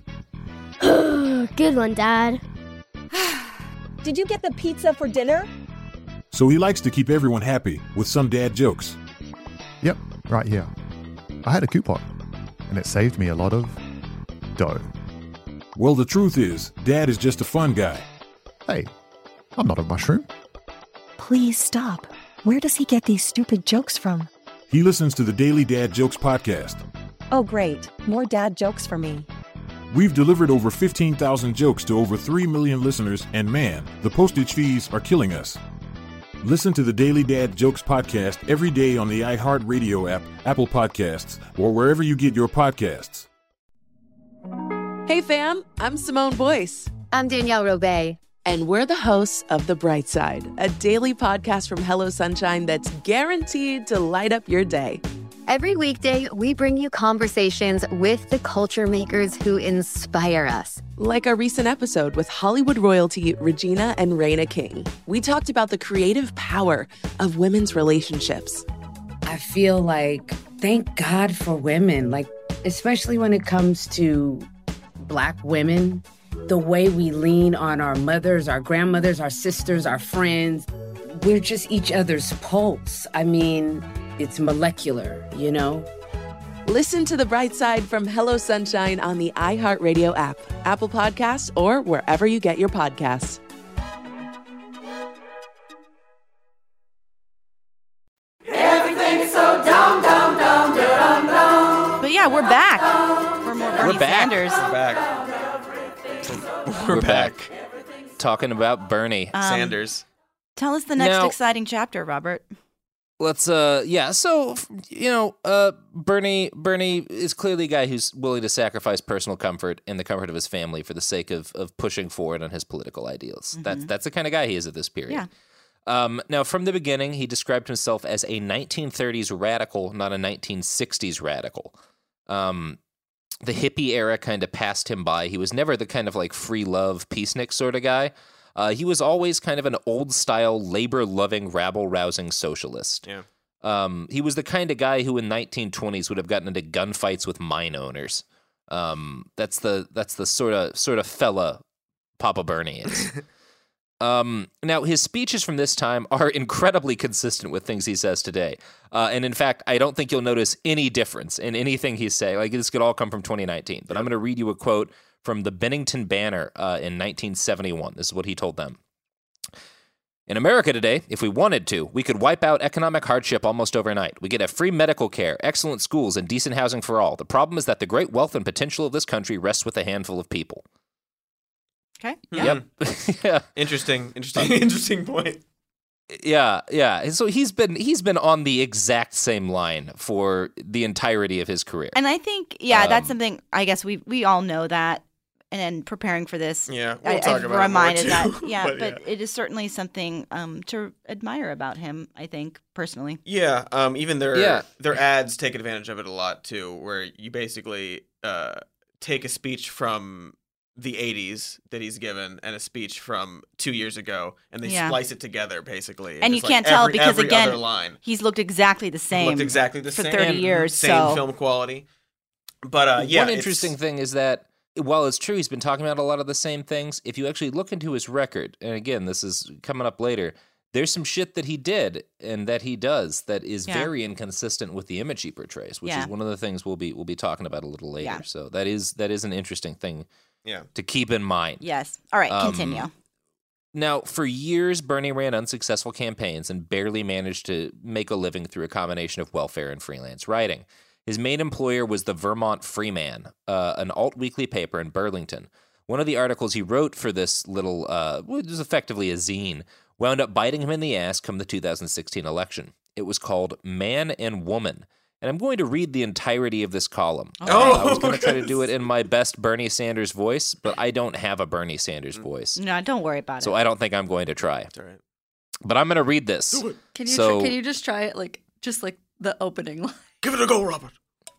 Speaker 14: Good one, Dad.
Speaker 15: Did you get the pizza for dinner?
Speaker 13: So he likes to keep everyone happy with some dad jokes.
Speaker 3: Yep, right here. I had a coupon, and it saved me a lot of dough.
Speaker 13: Well, the truth is, Dad is just a fun guy.
Speaker 3: Hey, I'm not a mushroom.
Speaker 14: Please stop. Where does he get these stupid jokes from?
Speaker 13: He listens to the Daily Dad Jokes podcast.
Speaker 14: Oh, great. More dad jokes for me.
Speaker 13: We've delivered over fifteen thousand jokes to over three million listeners, and man, the postage fees are killing us. Listen to the Daily Dad Jokes podcast every day on the iHeartRadio app, Apple Podcasts, or wherever you get your podcasts.
Speaker 16: Hey fam, I'm Simone Boyce.
Speaker 17: I'm Danielle Robay.
Speaker 16: And we're the hosts of The Bright Side, a daily podcast from Hello Sunshine that's guaranteed to light up your day.
Speaker 17: Every weekday, we bring you conversations with the culture makers who inspire us.
Speaker 16: Like our recent episode with Hollywood royalty Regina and Raina King. We talked about the creative power of women's relationships.
Speaker 18: I feel like, thank God for women, like, especially when it comes to Black women, the way we lean on our mothers, our grandmothers, our sisters, our friends. We're just each other's pulse. I mean, it's molecular, you know?
Speaker 16: Listen to The Bright Side from Hello Sunshine on the iHeartRadio app, Apple Podcasts, or wherever you get your podcasts.
Speaker 9: Everything's so dumb, dumb, dumb, dumb, dumb.
Speaker 8: But yeah, we're back. We're more Bernie
Speaker 10: We're back.
Speaker 8: Sanders.
Speaker 11: We're back.
Speaker 10: We're back. Talking about Bernie
Speaker 8: Um,
Speaker 11: Sanders.
Speaker 8: Tell us the next
Speaker 10: Now-
Speaker 8: exciting chapter, Robert.
Speaker 10: Let's uh yeah, so you know, uh Bernie Bernie is clearly a guy who's willing to sacrifice personal comfort and the comfort of his family for the sake of of pushing forward on his political ideals. That's that's the kind of guy he is at this period.
Speaker 8: Yeah.
Speaker 10: Um, now, from the beginning, he described himself as a nineteen thirties radical, not a nineteen sixties radical. Um, the hippie era kind of passed him by. He was never the kind of like free love, peacenik sort of guy. Uh, he was always kind of an old-style, labor-loving, rabble-rousing socialist.
Speaker 11: Yeah.
Speaker 10: Um, he was the kind of guy who in nineteen twenties would have gotten into gunfights with mine owners. Um, that's the that's the sort of sort of fella Papa Bernie is. Um, now, his speeches from this time are incredibly consistent with things he says today. Uh, and in fact, I don't think you'll notice any difference in anything he's saying. Like, this could all come from twenty nineteen. But I'm going to read you a quote from the Bennington Banner uh, in nineteen seventy-one. This is what he told them. In America today, if we wanted to, we could wipe out economic hardship almost overnight. We could have free medical care, excellent schools, and decent housing for all. The problem is that the great wealth and potential of this country rests with a handful of people.
Speaker 8: Okay.
Speaker 10: Yep. Yeah.
Speaker 11: Interesting, interesting, interesting point.
Speaker 10: Yeah, yeah. And so he's been he's been on the exact same line for the entirety of his career.
Speaker 8: And I think, yeah, that's
Speaker 10: Um,
Speaker 8: something, I guess we we all know that. And then preparing for this,
Speaker 11: Yeah, we'll
Speaker 8: I,
Speaker 11: talk
Speaker 8: I've
Speaker 11: about it more,
Speaker 8: reminded
Speaker 11: too,
Speaker 8: that, yeah,
Speaker 11: but
Speaker 8: but,
Speaker 11: yeah.
Speaker 8: it is certainly something um, to admire about him, I think, personally.
Speaker 11: Yeah, um, even their
Speaker 10: Yeah.
Speaker 11: their ads take advantage of it a lot too, where you basically uh, take a speech from the eighties that he's given and a speech from two years ago, and they
Speaker 8: Yeah.
Speaker 11: splice it together basically.
Speaker 8: And you
Speaker 11: it's like
Speaker 8: can't tell
Speaker 11: every-
Speaker 8: because,
Speaker 11: every
Speaker 8: again,
Speaker 11: other line
Speaker 8: he's looked exactly the same
Speaker 11: looked exactly the
Speaker 8: for
Speaker 11: same
Speaker 8: thirty years.
Speaker 11: same
Speaker 8: so
Speaker 11: film quality. But uh, yeah,
Speaker 10: One
Speaker 11: it's-
Speaker 10: interesting thing is that while it's true he's been talking about a lot of the same things, if you actually look into his record, and again, this is coming up later, there's some shit that he did and that he does that is
Speaker 8: Yeah.
Speaker 10: very inconsistent with the image he portrays, which
Speaker 8: Yeah.
Speaker 10: is one of the things we'll be we'll be talking about a little later.
Speaker 8: Yeah.
Speaker 10: So that is that is an interesting thing
Speaker 11: Yeah.
Speaker 10: to keep in mind.
Speaker 8: yes. All right,
Speaker 10: Um,
Speaker 8: continue.
Speaker 10: Now, for years, Bernie ran unsuccessful campaigns and barely managed to make a living through a combination of welfare and freelance writing. His main employer was the Vermont Freeman, uh, an alt-weekly paper in Burlington. One of the articles he wrote for this little, uh, which was effectively a zine, wound up biting him in the ass come the two thousand sixteen election. It was called Man and Woman. And I'm going to read the entirety of this column.
Speaker 11: Oh,
Speaker 10: Uh, I was going to try to do it in my best Bernie Sanders voice, but I don't have a Bernie Sanders voice.
Speaker 8: No, don't worry about
Speaker 10: So
Speaker 8: it.
Speaker 10: I don't think I'm going to try.
Speaker 11: That's all right.
Speaker 10: But I'm going to read this.
Speaker 19: Can you
Speaker 10: So-
Speaker 19: tr- can you just try it like just like the opening line?
Speaker 11: Give it a go, Robert.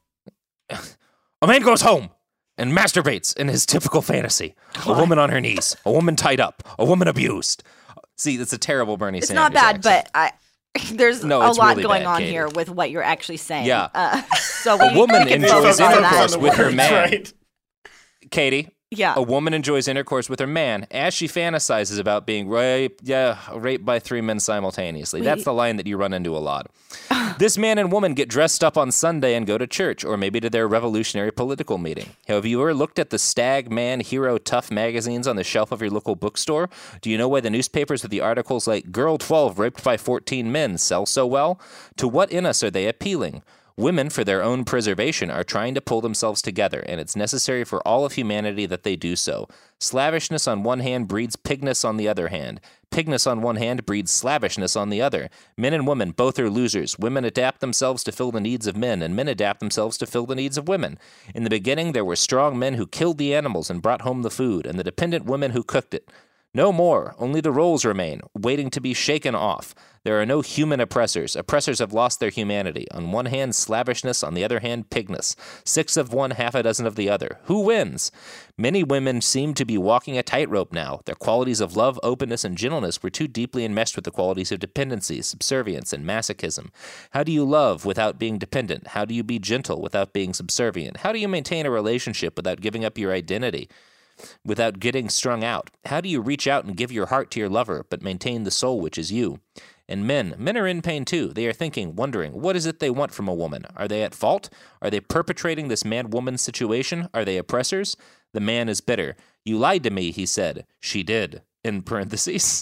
Speaker 10: A man goes home and masturbates in his typical fantasy. A woman on her knees, a woman tied up, a woman abused. See, it's a terrible Bernie
Speaker 8: It's
Speaker 10: Sanders
Speaker 8: not bad,
Speaker 10: accent.
Speaker 8: but I there's
Speaker 10: No,
Speaker 8: a
Speaker 10: it's
Speaker 8: lot
Speaker 10: really
Speaker 8: going
Speaker 10: bad,
Speaker 8: on
Speaker 10: Katie.
Speaker 8: here with what you're actually saying.
Speaker 10: Yeah.
Speaker 8: Uh, so
Speaker 10: A
Speaker 8: we,
Speaker 10: woman
Speaker 8: we can
Speaker 10: enjoys
Speaker 8: focus on
Speaker 10: intercourse
Speaker 8: that.
Speaker 10: with her man.
Speaker 11: Right.
Speaker 10: Katie,
Speaker 8: Yeah.
Speaker 10: A woman enjoys intercourse with her man as she fantasizes about being raped, yeah, raped by three men simultaneously.
Speaker 8: Wait.
Speaker 10: That's the line that you run into a lot. This man and woman get dressed up on Sunday and go to church, or maybe to their revolutionary political meeting. Have you ever looked at the Stag, Man, Hero, Tough magazines on the shelf of your local bookstore? Do you know why the newspapers with the articles like Girl twelve raped by fourteen men sell so well? To what in us are they appealing? Women, for their own preservation, are trying to pull themselves together, and it's necessary for all of humanity that they do so. Slavishness on one hand breeds pigness on the other hand. Pigness on one hand breeds slavishness on the other. Men and women both are losers. Women adapt themselves to fill the needs of men, and men adapt themselves to fill the needs of women. In the beginning, there were strong men who killed the animals and brought home the food, and the dependent women who cooked it. No more. Only the roles remain, waiting to be shaken off. There are no human oppressors. Oppressors have lost their humanity. On one hand, slavishness. On the other hand, pigness. Six of one, half a dozen of the other. Who wins? Many women seem to be walking a tightrope now. Their qualities of love, openness, and gentleness were too deeply enmeshed with the qualities of dependency, subservience, and masochism. How do you love without being dependent? How do you be gentle without being subservient? How do you maintain a relationship without giving up your identity? Without getting strung out? How do you reach out and give your heart to your lover, but maintain the soul which is you? And men, men are in pain too. They are thinking, wondering, what is it they want from a woman? Are they at fault? Are they perpetrating this man-woman situation? Are they oppressors? The man is bitter. You lied to me, he said. She did, in parentheses.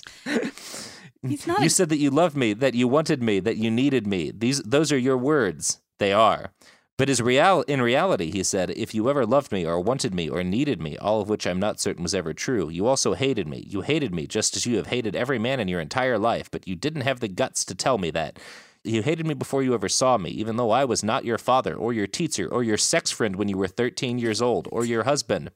Speaker 8: He's not
Speaker 10: You
Speaker 8: a-
Speaker 10: said that you loved me, that you wanted me, that you needed me. These, those are your words. They are. But as real, in reality, he said, if you ever loved me or wanted me or needed me, all of which I'm not certain was ever true, you also hated me. You hated me just as you have hated every man in your entire life, but you didn't have the guts to tell me that. You hated me before you ever saw me, even though I was not your father or your teacher or your sex friend when you were thirteen years old or your husband.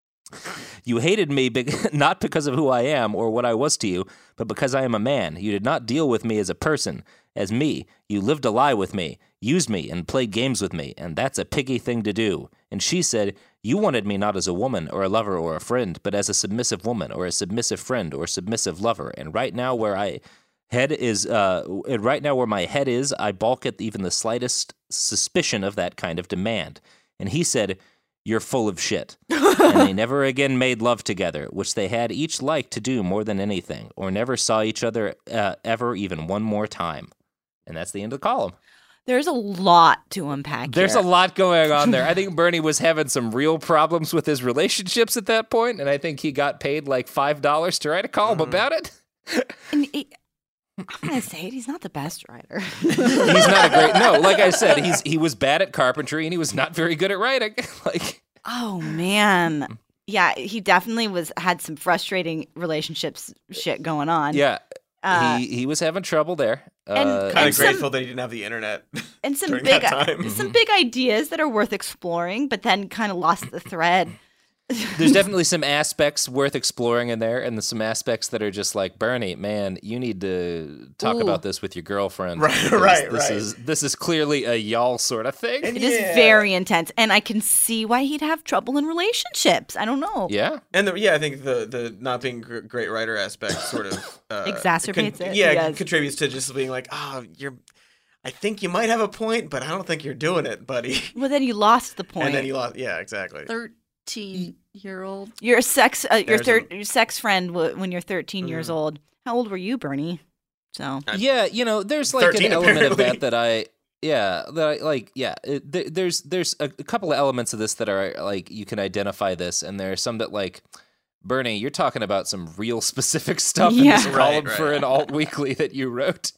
Speaker 10: You hated me be- not because of who I am or what I was to you, but because I am a man. You did not deal with me as a person, as me. You lived a lie with me, used me, and played games with me, and that's a piggy thing to do. And she said, you wanted me not as a woman or a lover or a friend, but as a submissive woman or a submissive friend or submissive lover. And right now where I head is, uh, right now where my head is, I balk at even the slightest suspicion of that kind of demand. And he said, you're full of shit. And they never again made love together, which they had each liked to do more than anything, or never saw each other uh, ever even one more time. And that's the end of the column.
Speaker 8: There's a lot to unpack
Speaker 10: There's
Speaker 8: here.
Speaker 10: a lot going on there. I think Bernie was having some real problems with his relationships at that point, and I think he got paid like five dollars to write a column
Speaker 8: Mm-hmm.
Speaker 10: about it.
Speaker 8: And he, I'm going to say it, he's not the best writer.
Speaker 10: He's not a great... No, like I said, he's he was bad at carpentry, and he was not very good at writing. Like,
Speaker 8: Oh, man. Yeah, he definitely was had some frustrating relationships shit going on.
Speaker 10: yeah,
Speaker 8: Uh,
Speaker 10: he, he was having trouble there.
Speaker 8: and-
Speaker 10: Uh,
Speaker 11: Kind
Speaker 8: and
Speaker 11: of
Speaker 8: some-
Speaker 11: grateful that he didn't have the internet.
Speaker 8: and some
Speaker 11: during
Speaker 8: big
Speaker 11: that time.
Speaker 8: some big ideas that are worth exploring, but then kind of lost the thread.
Speaker 10: There's definitely some aspects worth exploring in there, and some aspects that are just like, Bernie, man, you need to talk
Speaker 8: Ooh.
Speaker 10: about this with your girlfriend.
Speaker 11: Right,
Speaker 10: because
Speaker 11: right,
Speaker 10: this
Speaker 11: right.
Speaker 10: Is, this is clearly a y'all sort of thing.
Speaker 8: It is very intense, and I can see why he'd have trouble in relationships. I don't know.
Speaker 10: Yeah.
Speaker 11: And the, yeah, I think the the not being a great writer aspect sort of uh,
Speaker 8: Exacerbates it,
Speaker 11: Yeah,
Speaker 8: yes.
Speaker 11: contributes to just being like, oh, you're. I think you might have a point, but I don't think you're doing it, buddy.
Speaker 8: Well, then you lost the point.
Speaker 11: And then you lost. Yeah, exactly.
Speaker 19: thirteen-year-old.
Speaker 8: Your sex, uh, your,
Speaker 11: There's
Speaker 8: thir- your sex friend w- when you're thirteen years
Speaker 11: Mhm.
Speaker 8: old. How old were you, Bernie? So
Speaker 10: Yeah, you know, there's like an
Speaker 11: thirteen
Speaker 10: element of
Speaker 11: apparently.
Speaker 10: that that I, yeah, that I like, yeah. It, there, there's there's a, a couple of elements of this that are like you can identify this, and there are some that like, Bernie, you're talking about some real specific stuff in this
Speaker 8: Yeah.
Speaker 10: column
Speaker 11: Right,
Speaker 10: for
Speaker 11: right.
Speaker 10: an alt weekly that you wrote.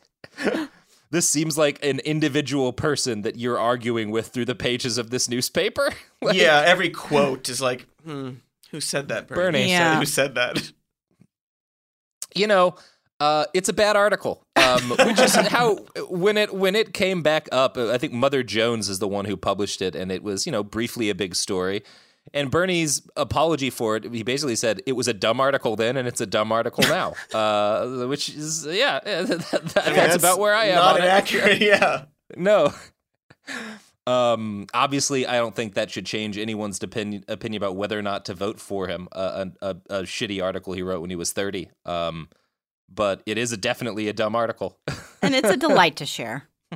Speaker 10: This seems like an individual person that you're arguing with through the pages of this newspaper. Like,
Speaker 11: Yeah, every quote is like, hmm, who said that? Bernie?
Speaker 10: Bernie.
Speaker 11: Who said-
Speaker 8: Yeah.
Speaker 11: Who said that?
Speaker 10: you know, uh, it's a bad article. Um, which is how when it when it came back up, I think Mother Jones is the one who published it, and it was, you know, briefly a big story. And Bernie's apology for it, he basically said it was a dumb article then, and it's a dumb article now. uh, which is, yeah, that, that-
Speaker 11: I mean,
Speaker 10: that's, about where I am.
Speaker 11: Not
Speaker 10: on it.
Speaker 11: inaccurate. Yeah.
Speaker 10: No. Um, obviously, I don't think that should change anyone's opinion, opinion about whether or not to vote for him. Uh, a, a, a shitty article he wrote when he was thirty. Um, but it is a, definitely a dumb article.
Speaker 8: and it's a delight to share.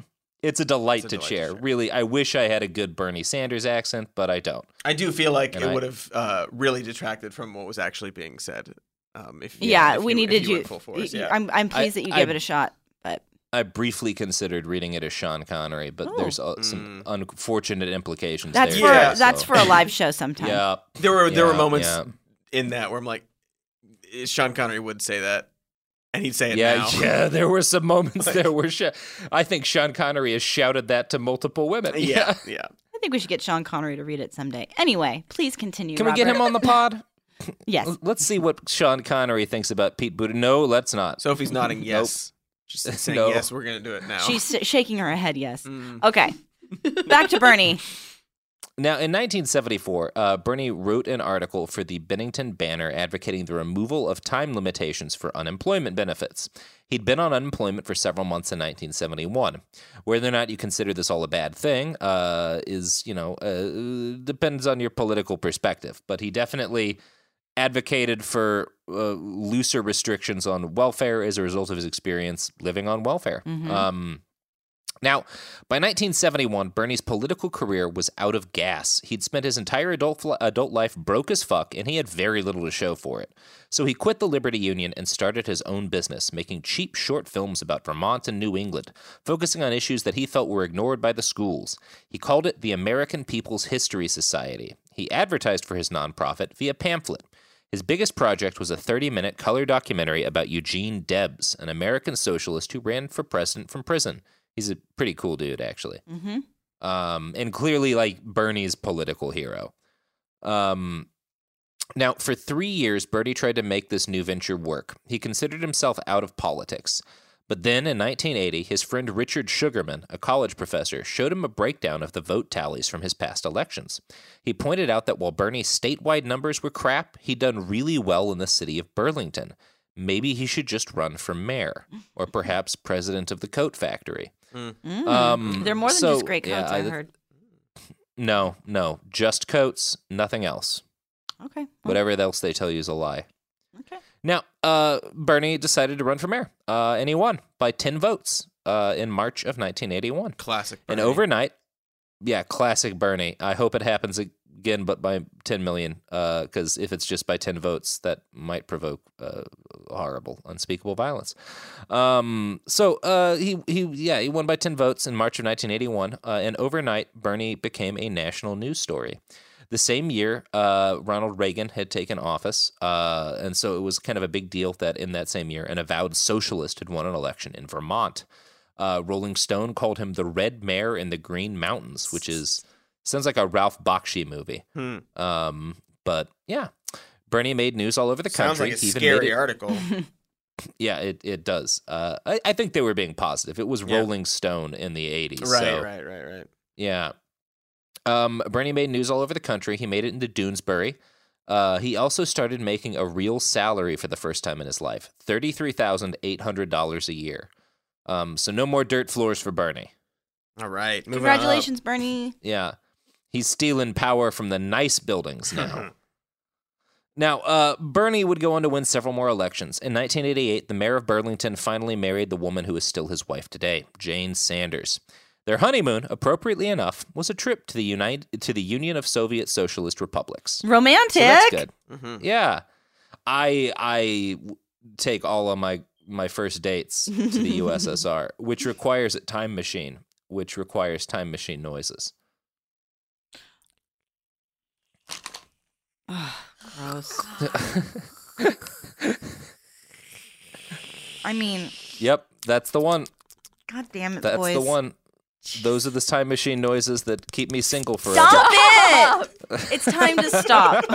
Speaker 10: It's a delight,
Speaker 11: It's a
Speaker 10: to,
Speaker 11: delight
Speaker 10: share.
Speaker 11: to share.
Speaker 10: Really, I wish I had a good Bernie Sanders accent, but I don't.
Speaker 11: I do feel like
Speaker 10: And
Speaker 11: it
Speaker 10: I-
Speaker 11: would have uh, really detracted from what was actually being said. Um, if
Speaker 8: Yeah,
Speaker 11: if
Speaker 8: we
Speaker 11: you,
Speaker 8: needed
Speaker 11: if you.
Speaker 8: you.
Speaker 11: Went full force,
Speaker 8: y-
Speaker 11: yeah.
Speaker 8: I'm I'm pleased
Speaker 10: I-
Speaker 8: that you
Speaker 10: I-
Speaker 8: gave it a shot, but
Speaker 10: I briefly considered reading it as Sean Connery, but
Speaker 8: Oh.
Speaker 10: there's uh, some unfortunate implications
Speaker 8: that's
Speaker 10: there.
Speaker 8: for
Speaker 11: Yeah,
Speaker 8: that's
Speaker 10: so-
Speaker 8: for a live show sometime.
Speaker 10: Yeah.
Speaker 11: There were there were
Speaker 10: Yeah,
Speaker 11: moments
Speaker 10: yeah.
Speaker 11: in that where I'm like, Sean Connery would say that, and he'd say it
Speaker 10: Yeah,
Speaker 11: now.
Speaker 10: yeah, there were some moments there where Sha- I think Sean Connery has shouted that to multiple women.
Speaker 11: Yeah, yeah.
Speaker 8: I think we should get Sean Connery to read it someday. Anyway, please continue.
Speaker 10: Can we get him
Speaker 8: Robert.
Speaker 10: on the pod?
Speaker 8: Yes.
Speaker 10: L- Let's see what Sean Connery thinks about Pete Buttigieg. No, let's not.
Speaker 11: Sophie's nodding yes. She's saying
Speaker 10: No.
Speaker 11: yes. We're gonna do it now.
Speaker 8: She's s- shaking her head. Yes.
Speaker 11: Mm.
Speaker 8: Okay. Back to Bernie.
Speaker 10: Now, in nineteen seventy-four, uh, Bernie wrote an article for the Bennington Banner advocating the removal of time limitations for unemployment benefits. He'd been on unemployment for several months in nineteen seventy-one. Whether or not you consider this all a bad thing uh, is, you know, uh, depends on your political perspective. But he definitely advocated for uh, looser restrictions on welfare as a result of his experience living on welfare.
Speaker 8: Mhm.
Speaker 10: Um, now, by nineteen seventy-one, Bernie's political career was out of gas. He'd spent his entire adult adult life broke as fuck, and he had very little to show for it. So he quit the Liberty Union and started his own business, making cheap short films about Vermont and New England, focusing on issues that he felt were ignored by the schools. He called it the American People's History Society. He advertised for his nonprofit via pamphlet. His biggest project was a thirty-minute color documentary about Eugene Debs, an American socialist who ran for president from prison. He's a pretty cool dude, actually.
Speaker 8: Mm-hmm.
Speaker 10: Um, and clearly, like, Bernie's political hero. Um, now, for three years, Bernie tried to make this new venture work. He considered himself out of politics. But then, in nineteen eighty, his friend Richard Sugarman, a college professor, showed him a breakdown of the vote tallies from his past elections. He pointed out that while Bernie's statewide numbers were crap, he'd done really well in the city of Burlington. Maybe he should just run for mayor, or perhaps president of the coat factory.
Speaker 8: Mm.
Speaker 10: Um,
Speaker 8: They're more than
Speaker 10: so,
Speaker 8: just great coats.
Speaker 10: yeah,
Speaker 8: I
Speaker 10: I-
Speaker 8: heard.
Speaker 10: No, no, just coats, nothing else.
Speaker 8: Okay.
Speaker 10: Whatever else they tell you is a lie.
Speaker 8: Okay.
Speaker 10: Now, uh, Bernie decided to run for mayor, uh, and he won by ten votes uh, in March of nineteen eighty-one.
Speaker 11: Classic.
Speaker 10: And
Speaker 11: Bernie.
Speaker 10: overnight, yeah, classic Bernie. I hope it happens again, but by ten million, because if it's just by ten votes, that might provoke uh, horrible, unspeakable violence. Um, so uh, he, he, yeah, he won by ten votes in March of nineteen eighty-one, uh, and overnight, Bernie became a national news story. The same year, uh, Ronald Reagan had taken office, uh, and so it was kind of a big deal that in that same year, an avowed socialist had won an election in Vermont. Uh, Rolling Stone called him the Red Mare in the Green Mountains, which is sounds like a Ralph Bakshi movie.
Speaker 11: Hmm.
Speaker 10: Um, but yeah, Bernie made news all over the
Speaker 11: Sounds
Speaker 10: country.
Speaker 11: like a
Speaker 10: He even
Speaker 11: scary
Speaker 10: made it-
Speaker 11: article.
Speaker 10: Yeah, it, it does. Uh, I, I think they were being positive. It was
Speaker 11: Yeah.
Speaker 10: Rolling Stone in the eighties.
Speaker 11: Right,
Speaker 10: so,
Speaker 11: right, right, right.
Speaker 10: Yeah. Um, Bernie made news all over the country. He made it into Doonesbury. Uh, he also started making a real salary for the first time in his life, thirty-three thousand eight hundred dollars a year. Um, so no more dirt floors for Bernie.
Speaker 11: All right. moving
Speaker 8: Congratulations, Bernie.
Speaker 10: Yeah. He's stealing power from the nice buildings now. Now, uh, Bernie would go on to win several more elections. In nineteen eighty-eight, the mayor of Burlington finally married the woman who is still his wife today, Jane Sanders. Their honeymoon, appropriately enough, was a trip to the United to the Union of Soviet Socialist Republics.
Speaker 8: Romantic.
Speaker 10: So that's good.
Speaker 11: Mhm.
Speaker 10: Yeah, I I w- take all of my my first dates to the U S S R, which requires a time machine, which requires time machine noises.
Speaker 8: Gross. I mean,
Speaker 10: Yep, that's the one.
Speaker 8: God damn it,
Speaker 10: That's
Speaker 8: boys.
Speaker 10: the one. Those are the time machine noises that keep me single forever.
Speaker 8: Stop it! It's time to stop.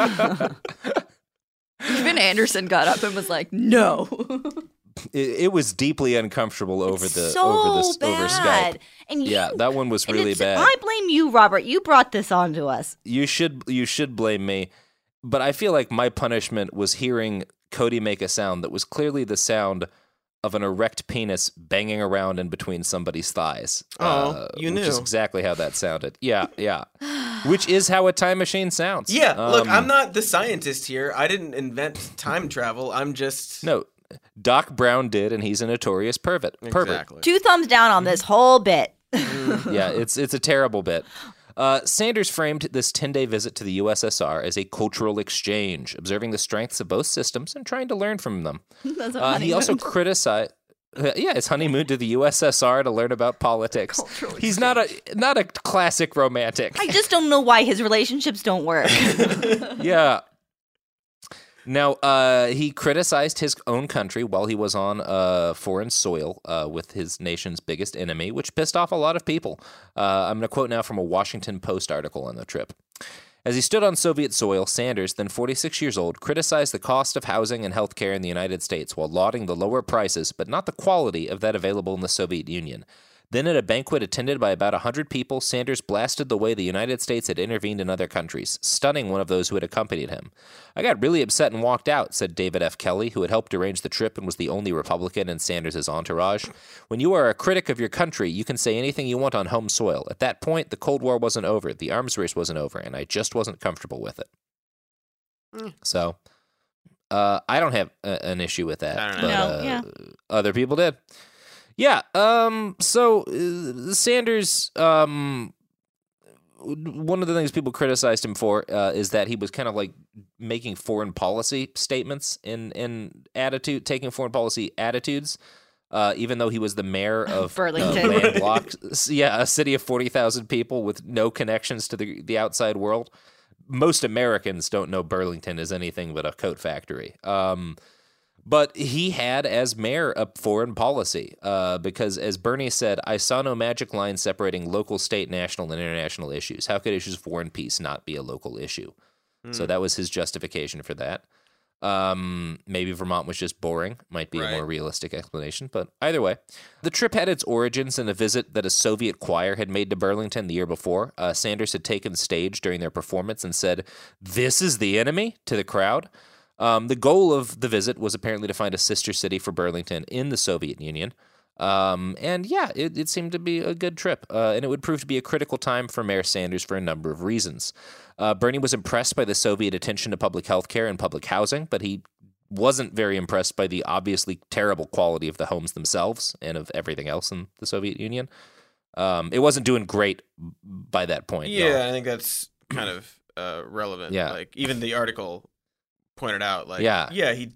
Speaker 19: Even Anderson got up and was like, "No."
Speaker 10: It, it was deeply uncomfortable over the
Speaker 8: so
Speaker 10: over this over
Speaker 8: bad.
Speaker 10: Skype.
Speaker 8: And you-
Speaker 10: yeah, that one was
Speaker 8: And
Speaker 10: really
Speaker 8: it's-
Speaker 10: bad.
Speaker 8: I blame you, Robert. You brought this on to us.
Speaker 10: You should you should blame me, but I feel like my punishment was hearing Cody make a sound that was clearly the sound of an erect penis banging around in between somebody's thighs.
Speaker 11: Oh, you
Speaker 10: which is
Speaker 11: knew.
Speaker 10: exactly how that sounded. Yeah, yeah. Which is how a time machine sounds.
Speaker 11: Yeah, look,
Speaker 10: Um,
Speaker 11: I'm not the scientist here. I didn't invent time travel. I'm just
Speaker 10: No, Doc Brown did, and he's a notorious pervert. Pervert.
Speaker 11: Exactly.
Speaker 8: Two thumbs down on this whole bit.
Speaker 10: Yeah, it's it's a terrible bit. Uh, Sanders framed this ten-day visit to the U S S R as a cultural exchange, observing the strengths of both systems and trying to learn from them.
Speaker 8: That's a
Speaker 10: Uh, he also
Speaker 8: honeymoon.
Speaker 10: criticized. Uh, yeah, his honeymoon to the U S S R to learn about politics.
Speaker 8: Cultural
Speaker 10: He's not a not a classic romantic.
Speaker 8: I just don't know why his relationships don't work.
Speaker 10: Yeah. Now, uh, he criticized his own country while he was on uh, foreign soil uh, with his nation's biggest enemy, which pissed off a lot of people. Uh, I'm going to quote now from a Washington Post article on the trip. As he stood on Soviet soil, Sanders, then forty-six years old, criticized the cost of housing and health care in the United States while lauding the lower prices, but not the quality of that available in the Soviet Union. Then at a banquet attended by about one hundred people, Sanders blasted the way the United States had intervened in other countries, stunning one of those who had accompanied him. I got really upset and walked out, said David F. Kelly, who had helped arrange the trip and was the only Republican in Sanders' entourage. When you are a critic of your country, you can say anything you want on home soil. At that point, the Cold War wasn't over, the arms race wasn't over, and I just wasn't comfortable with it. Mm. So, uh, I don't have a, an issue with that,
Speaker 8: I don't
Speaker 10: but
Speaker 8: know.
Speaker 10: uh,
Speaker 8: No, yeah.
Speaker 10: other people did. Yeah, um, so uh, Sanders, um, one of the things people criticized him for uh, is that he was kind of like making foreign policy statements in, in attitude, taking foreign policy attitudes, uh, even though he was the mayor of
Speaker 8: Burlington.
Speaker 10: Uh, landlocked, yeah, a city of forty thousand people with no connections to the, the outside world. Most Americans don't know Burlington is anything but a coat factory. Um But he had, as mayor, a foreign policy uh, because, as Bernie said, I saw no magic line separating local, state, national, and international issues. How could issues of war and peace not be a local issue?
Speaker 11: Mm.
Speaker 10: So that was his justification for that. Um, maybe Vermont was just boring, might be
Speaker 11: Right.
Speaker 10: a more realistic explanation. But either way, the trip had its origins in a visit that a Soviet choir had made to Burlington the year before. Uh, Sanders had taken stage during their performance and said, "This is the enemy," to the crowd. Um, the goal of the visit was apparently to find a sister city for Burlington in the Soviet Union. Um, and yeah, it, it seemed to be a good trip. Uh, and it would prove to be a critical time for Mayor Sanders for a number of reasons. Uh, Bernie was impressed by the Soviet attention to public health care and public housing, but he wasn't very impressed by the obviously terrible quality of the homes themselves and of everything else in the Soviet Union. Um, it wasn't doing great by that point.
Speaker 11: Yeah,
Speaker 10: no.
Speaker 11: I think that's kind of uh, relevant.
Speaker 10: Yeah.
Speaker 11: Like, even the article pointed out, like,
Speaker 10: Yeah.
Speaker 11: yeah, he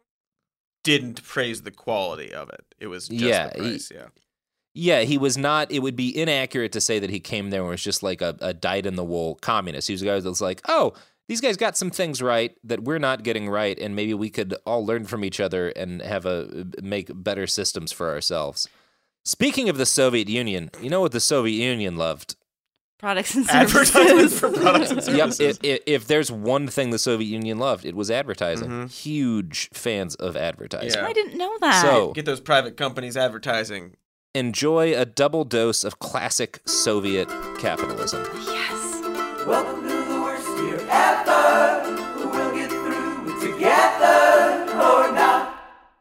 Speaker 11: didn't praise the quality of it. It was just
Speaker 10: Yeah,
Speaker 11: the price, yeah.
Speaker 10: Yeah, he was not. It would be inaccurate to say that he came there and was just like a, a dyed-in-the-wool communist. He was a guy that was like, oh, these guys got some things right that we're not getting right, and maybe we could all learn from each other and have a make better systems for ourselves. Speaking of the Soviet Union, you know what the Soviet Union loved?
Speaker 8: Products and
Speaker 11: Advertisements
Speaker 8: services.
Speaker 11: for products and services.
Speaker 10: Yep. If, if, if there's one thing the Soviet Union loved, it was advertising.
Speaker 11: Mm-hmm.
Speaker 10: Huge fans of advertising.
Speaker 11: Yeah.
Speaker 8: I didn't know that.
Speaker 10: So
Speaker 11: Get those private companies advertising.
Speaker 10: enjoy a double dose of classic Soviet capitalism.
Speaker 9: Welcome to the worst year ever. We'll get through it together or not.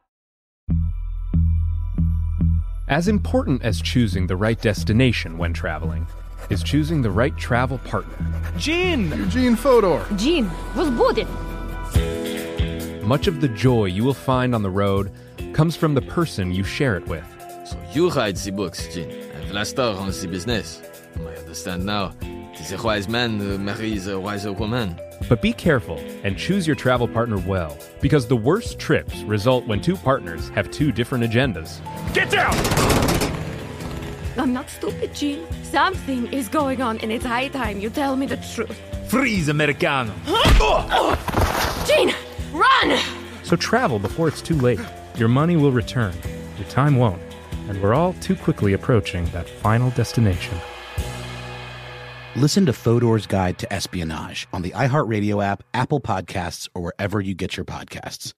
Speaker 2: As important as choosing the right destination when traveling is choosing the right travel partner.
Speaker 5: Gene!
Speaker 3: Eugene Fodor.
Speaker 4: Gene, was будет.
Speaker 2: Much of the joy you will find on the road comes from the person you share it with.
Speaker 12: So you write the books, Gene, and Vlastar runs the business. I understand now. It is a wise man who marries a wiser woman.
Speaker 2: But be careful and choose your travel partner well, because the worst trips result when two partners have two different agendas.
Speaker 5: Get down!
Speaker 4: I'm not stupid, Gene. Something is going on, and it's high time you tell me the truth.
Speaker 5: Freeze, Americano!
Speaker 4: Gene, run!
Speaker 2: So travel before it's too late. Your money will return, your time won't, and we're all too quickly approaching that final destination.
Speaker 6: Listen to Fodor's Guide to Espionage on the iHeartRadio app, Apple Podcasts, or wherever you get your podcasts.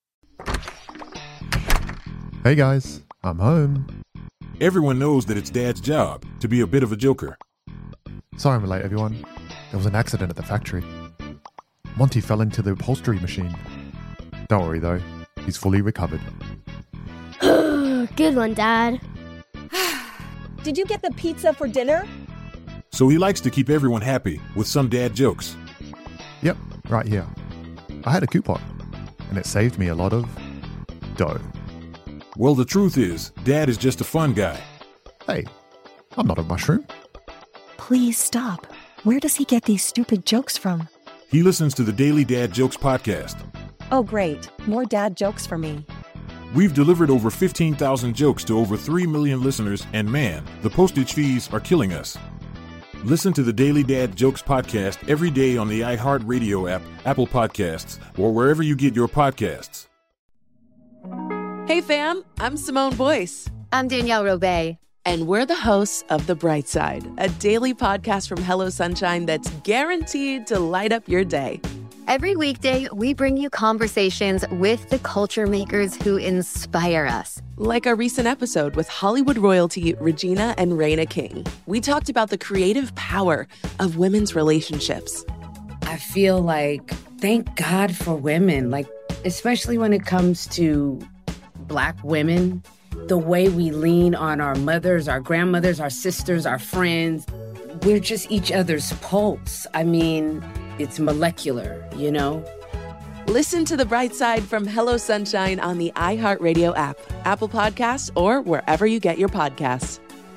Speaker 3: Hey guys, I'm home.
Speaker 13: Everyone knows that it's Dad's job to be a bit of a joker.
Speaker 3: Sorry I'm late, everyone. There was an accident at the factory. Monty fell into the upholstery machine. Don't worry though, he's fully recovered.
Speaker 20: Good one, Dad.
Speaker 15: Did you get the pizza for dinner?
Speaker 13: So he likes to keep everyone happy with some dad jokes.
Speaker 3: Yep, right here. I had a coupon, and it saved me a lot of dough.
Speaker 13: Well, the truth is, Dad is just a fun guy.
Speaker 3: Hey, I'm not a mushroom.
Speaker 14: Please stop. Where does he get these stupid jokes from?
Speaker 13: He listens to the Daily Dad Jokes podcast.
Speaker 15: Oh, great. More dad jokes for me.
Speaker 13: We've delivered over fifteen thousand jokes to over three million listeners, and man, the postage fees are killing us. Listen to the Daily Dad Jokes podcast every day on the iHeartRadio app, Apple Podcasts, or wherever you get your podcasts.
Speaker 16: Hey fam, I'm Simone Boyce.
Speaker 17: I'm Danielle Robay.
Speaker 16: And we're the hosts of The Bright Side, a daily podcast from Hello Sunshine that's guaranteed to light up your day.
Speaker 17: Every weekday, we bring you conversations with the culture makers who inspire us.
Speaker 16: Like our recent episode with Hollywood royalty Regina and Raina King. We talked about the creative power of women's relationships.
Speaker 18: I feel like, thank God for women, like, especially when it comes to Black women, the way we lean on our mothers, our grandmothers, our sisters, our friends. We're just each other's pulse. I mean, it's molecular, you know?
Speaker 16: Listen to The Bright Side from Hello Sunshine on the iHeartRadio app, Apple Podcasts, or wherever you get your podcasts.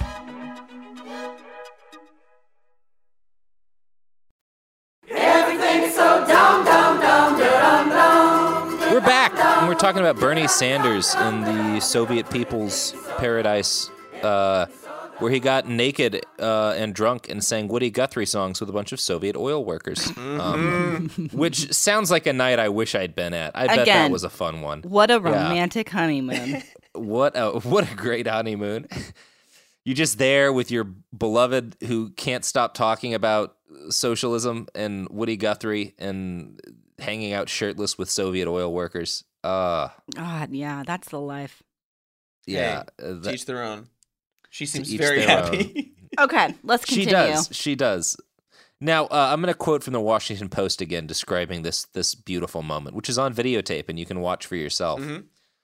Speaker 9: Everything's so dumb, dumb, dumb, dumb, dumb.
Speaker 10: We're back, and we're talking about Bernie Sanders in the Soviet People's Paradise, uh, where he got naked uh, and drunk and sang Woody Guthrie songs with a bunch of Soviet oil workers, um, which sounds like a night I wish I'd been at. I bet
Speaker 8: Again,
Speaker 10: that was a fun one.
Speaker 8: What a
Speaker 10: Yeah.
Speaker 8: romantic honeymoon.
Speaker 10: What a what a great honeymoon. You're just there with your beloved who can't stop talking about socialism and Woody Guthrie and hanging out shirtless with Soviet oil workers. Uh,
Speaker 8: God, yeah, that's the life.
Speaker 10: yeah.
Speaker 11: Hey,
Speaker 10: uh, that-
Speaker 11: teach their own. She seems
Speaker 10: each
Speaker 11: very
Speaker 10: their
Speaker 11: happy.
Speaker 8: Okay, let's continue.
Speaker 10: She does. She does. Now, uh, I'm going to quote from the Washington Post again, describing this this beautiful moment, which is on videotape, and you can watch for yourself.
Speaker 11: Mhm.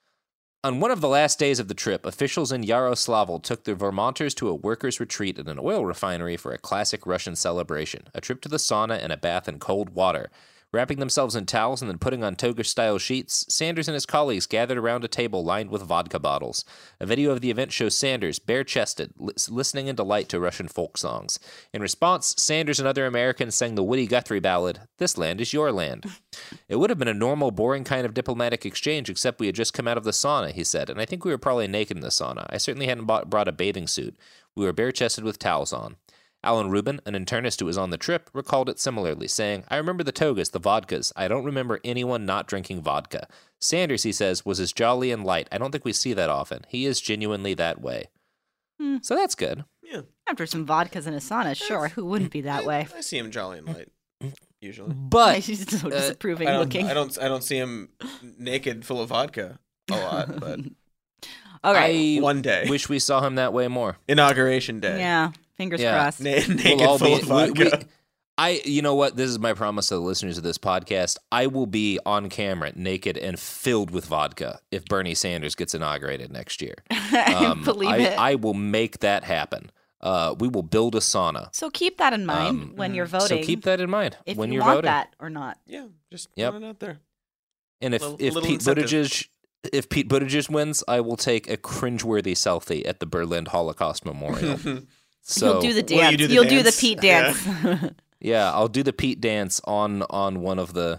Speaker 10: On one of the last days of the trip, officials in Yaroslavl took the Vermonters to a workers' retreat at an oil refinery for a classic Russian celebration, a trip to the sauna and a bath in cold water. Wrapping themselves in towels and then putting on toga-style sheets, Sanders and his colleagues gathered around a table lined with vodka bottles. A video of the event shows Sanders, bare-chested, li- listening in delight to Russian folk songs. In response, Sanders and other Americans sang the Woody Guthrie ballad, "This Land is Your Land." It would have been a normal, boring kind of diplomatic exchange, except we had just come out of the sauna, he said, and I think we were probably naked in the sauna. I certainly hadn't bought, brought a bathing suit. We were bare-chested with towels on. Alan Rubin, an internist who was on the trip, recalled it similarly, saying, I remember the togas, the vodkas. I don't remember anyone not drinking vodka. Sanders, he says, was as jolly and light. I don't think we see that often. He is genuinely that way.
Speaker 8: Hmm.
Speaker 10: So that's good.
Speaker 11: Yeah.
Speaker 8: After some vodkas and a sauna, sure, who wouldn't be that way?
Speaker 11: I see him jolly and light, usually.
Speaker 10: But
Speaker 8: He's so
Speaker 10: uh,
Speaker 8: disapproving
Speaker 11: I don't,
Speaker 8: looking.
Speaker 11: I don't. I don't see him naked, full of vodka, a lot. But
Speaker 8: All right.
Speaker 10: I
Speaker 11: one day,
Speaker 10: wish we saw him that way more.
Speaker 11: Inauguration day.
Speaker 8: Yeah, fingers
Speaker 10: Yeah.
Speaker 8: crossed.
Speaker 11: Na- naked,
Speaker 10: We'll all
Speaker 11: full
Speaker 10: be-
Speaker 11: of vodka.
Speaker 10: we- we- I, you know what? This is my promise to the listeners of this podcast. I will be on camera, naked and filled with vodka if Bernie Sanders gets inaugurated next year.
Speaker 8: I believe
Speaker 10: I,
Speaker 8: it.
Speaker 10: I will make that happen. Uh, we will build a sauna.
Speaker 8: So keep that in mind
Speaker 10: Um,
Speaker 8: when you're
Speaker 10: So
Speaker 8: voting.
Speaker 10: keep that in mind
Speaker 8: if
Speaker 10: when
Speaker 8: you
Speaker 10: you're
Speaker 8: want
Speaker 10: voting.
Speaker 8: that or not.
Speaker 11: Yeah, just
Speaker 10: Yep.
Speaker 11: put it out there.
Speaker 10: And if
Speaker 11: Little-
Speaker 10: if
Speaker 11: little
Speaker 10: Pete
Speaker 11: incentive.
Speaker 10: Buttigieg if Pete Buttigieg wins, I will take a cringeworthy selfie at the Berlin Holocaust Memorial. So
Speaker 8: You'll do the
Speaker 11: Will you
Speaker 8: dance.
Speaker 11: do the
Speaker 8: You'll do the
Speaker 11: dance?
Speaker 8: Pete
Speaker 11: Yeah.
Speaker 8: dance.
Speaker 10: yeah, I'll do the Pete dance on on one of the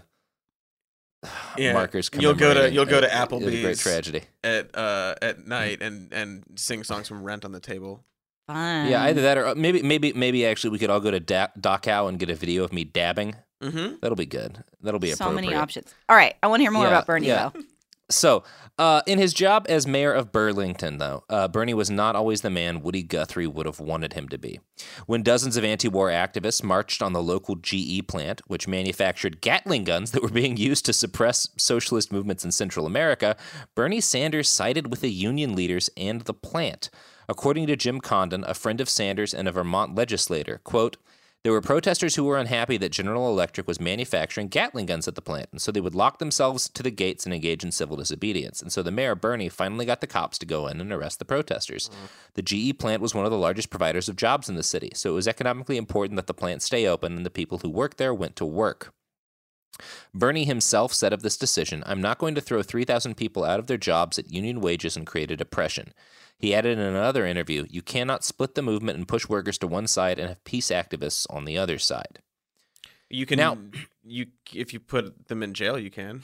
Speaker 11: Yeah.
Speaker 10: markers.
Speaker 11: You'll go to
Speaker 10: commemorating
Speaker 11: you'll go to
Speaker 10: a- a great
Speaker 11: Applebee's
Speaker 10: tragedy.
Speaker 11: at uh at night and and sing songs from Rent on the table.
Speaker 8: Fun.
Speaker 10: Yeah, either that or uh, maybe maybe maybe actually we could all go to da- Dachau and get a video of me dabbing.
Speaker 11: Mm-hmm.
Speaker 10: That'll be good. That'll be
Speaker 8: So
Speaker 10: appropriate.
Speaker 8: many options. All right, I want to hear more
Speaker 10: Yeah,
Speaker 8: about Bernie,
Speaker 10: yeah.
Speaker 8: though.
Speaker 10: So, uh, in his job as mayor of Burlington, though, uh, Bernie was not always the man Woody Guthrie would have wanted him to be. When dozens of anti-war activists marched on the local G E plant, which manufactured Gatling guns that were being used to suppress socialist movements in Central America, Bernie Sanders sided with the union leaders and the plant. According to Jim Condon, a friend of Sanders and a Vermont legislator, quote, there were protesters who were unhappy that General Electric was manufacturing Gatling guns at the plant, and so they would lock themselves to the gates and engage in civil disobedience. And so the mayor, Bernie, finally got the cops to go in and arrest the protesters. Mm. The G E plant was one of the largest providers of jobs in the city, so it was economically important that the plant stay open and the people who worked there went to work. Bernie himself said of this decision, "I'm not going to throw three thousand people out of their jobs at union wages and create a depression." He added in another interview, "You cannot split the movement and push workers to one side and have peace activists on the other side."
Speaker 11: You can
Speaker 10: now,
Speaker 11: you if you put them in jail, you can.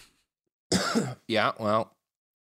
Speaker 10: Yeah, well,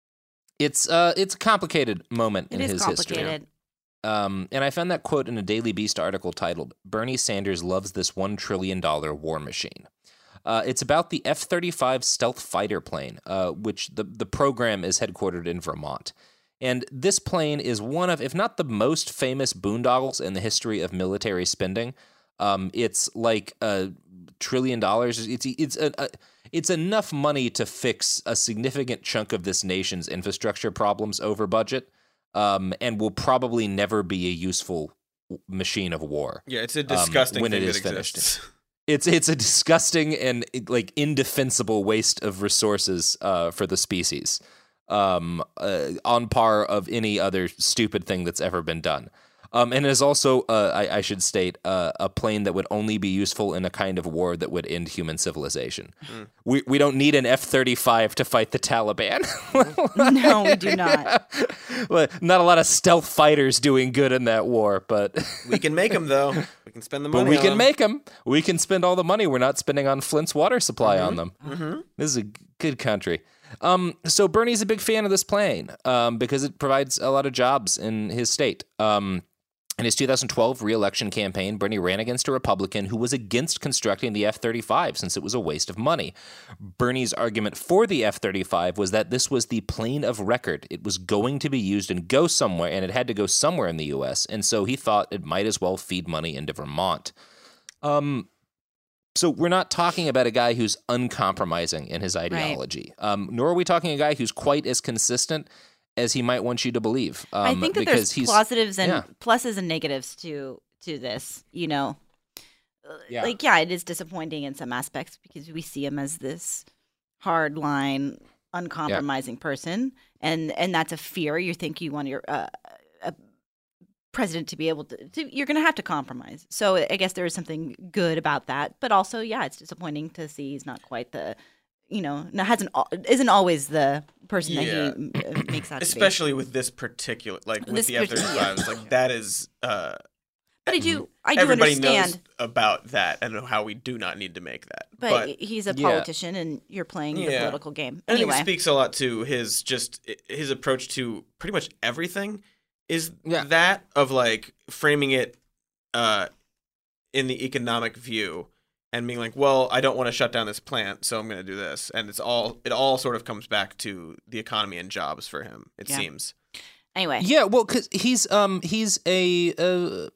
Speaker 10: it's uh, it's a complicated moment
Speaker 8: It
Speaker 10: in
Speaker 8: is
Speaker 10: his
Speaker 8: complicated.
Speaker 10: history. Um, and I found that quote in a Daily Beast article titled, "Bernie Sanders Loves This one trillion dollars War Machine." Uh, it's about the F thirty-five stealth fighter plane, uh, which the, the program is headquartered in Vermont. And this plane is one of, if not the most famous boondoggles in the history of military spending. Um, it's like a trillion dollars. It's it's a, a, it's enough money to fix a significant chunk of this nation's infrastructure problems over budget, um, and will probably never be a useful machine of war.
Speaker 11: Yeah, it's a disgusting
Speaker 10: um, when
Speaker 11: thing
Speaker 10: it is
Speaker 11: that
Speaker 10: finished.
Speaker 11: exists.
Speaker 10: It's it's a disgusting and like indefensible waste of resources uh, for the species, um, uh, on par of any other stupid thing that's ever been done. Um, and it is also, uh, I, I should state, uh, a plane that would only be useful in a kind of war that would end human civilization.
Speaker 8: Mm.
Speaker 10: We we don't need an F thirty-five to fight the Taliban.
Speaker 8: No, we do not.
Speaker 10: Well, not a lot of stealth fighters doing good in that war, but
Speaker 11: We can make them though. We can spend the money.
Speaker 10: but we
Speaker 11: on
Speaker 10: can
Speaker 11: them.
Speaker 10: make them. We can spend all the money we're not spending on Flint's water supply on them.
Speaker 11: Mhm.
Speaker 10: This is a good country. Um, so Bernie's a big fan of this plane um, because it provides a lot of jobs in his state. Um, in his two thousand twelve re-election campaign, Bernie ran against a Republican who was against constructing the F thirty-five since it was a waste of money. Bernie's argument for the F thirty-five was that this was the plane of record. It was going to be used and go somewhere, and it had to go somewhere in the U S, and so he thought it might as well feed money into Vermont. Um, so we're not talking about a guy who's uncompromising in his ideology, um, nor are we talking a guy who's quite as consistent as he might want you to believe. Um,
Speaker 8: I think that
Speaker 10: because
Speaker 8: there's
Speaker 10: he's,
Speaker 8: positives and
Speaker 10: yeah.
Speaker 8: pluses and negatives to to this. You know,
Speaker 10: Yeah.
Speaker 8: like yeah, it is disappointing in some aspects because we see him as this hard line, uncompromising person, and and that's a fear. You think you want your uh, a president to be able to, to you're going to have to compromise. So I guess there is something good about that, but also yeah, it's disappointing to see he's not quite the. You know, no- hasn't al- isn't always the person
Speaker 11: Yeah.
Speaker 8: that he uh, makes out to be.
Speaker 11: Especially with this particular, like with
Speaker 8: This
Speaker 11: the F
Speaker 8: partic-
Speaker 11: thirty-five, it's like that is. Uh,
Speaker 8: But I do, I do
Speaker 11: everybody
Speaker 8: understand.
Speaker 11: knows about that and how we do not need to make that.
Speaker 8: But, he's a
Speaker 11: Yeah.
Speaker 8: politician, and you're playing the
Speaker 11: Yeah.
Speaker 8: political game.
Speaker 11: I think
Speaker 8: Anyway,
Speaker 11: it speaks a lot to his just his approach to pretty much everything. Is that of like framing it uh, in the economic view and being like, well, I don't want to shut down this plant, so I'm going to do this, and it's all it all sort of comes back to the economy and jobs for him. It
Speaker 8: Yeah.
Speaker 11: seems.
Speaker 8: Anyway,
Speaker 10: Yeah, well, because he's um he's a uh,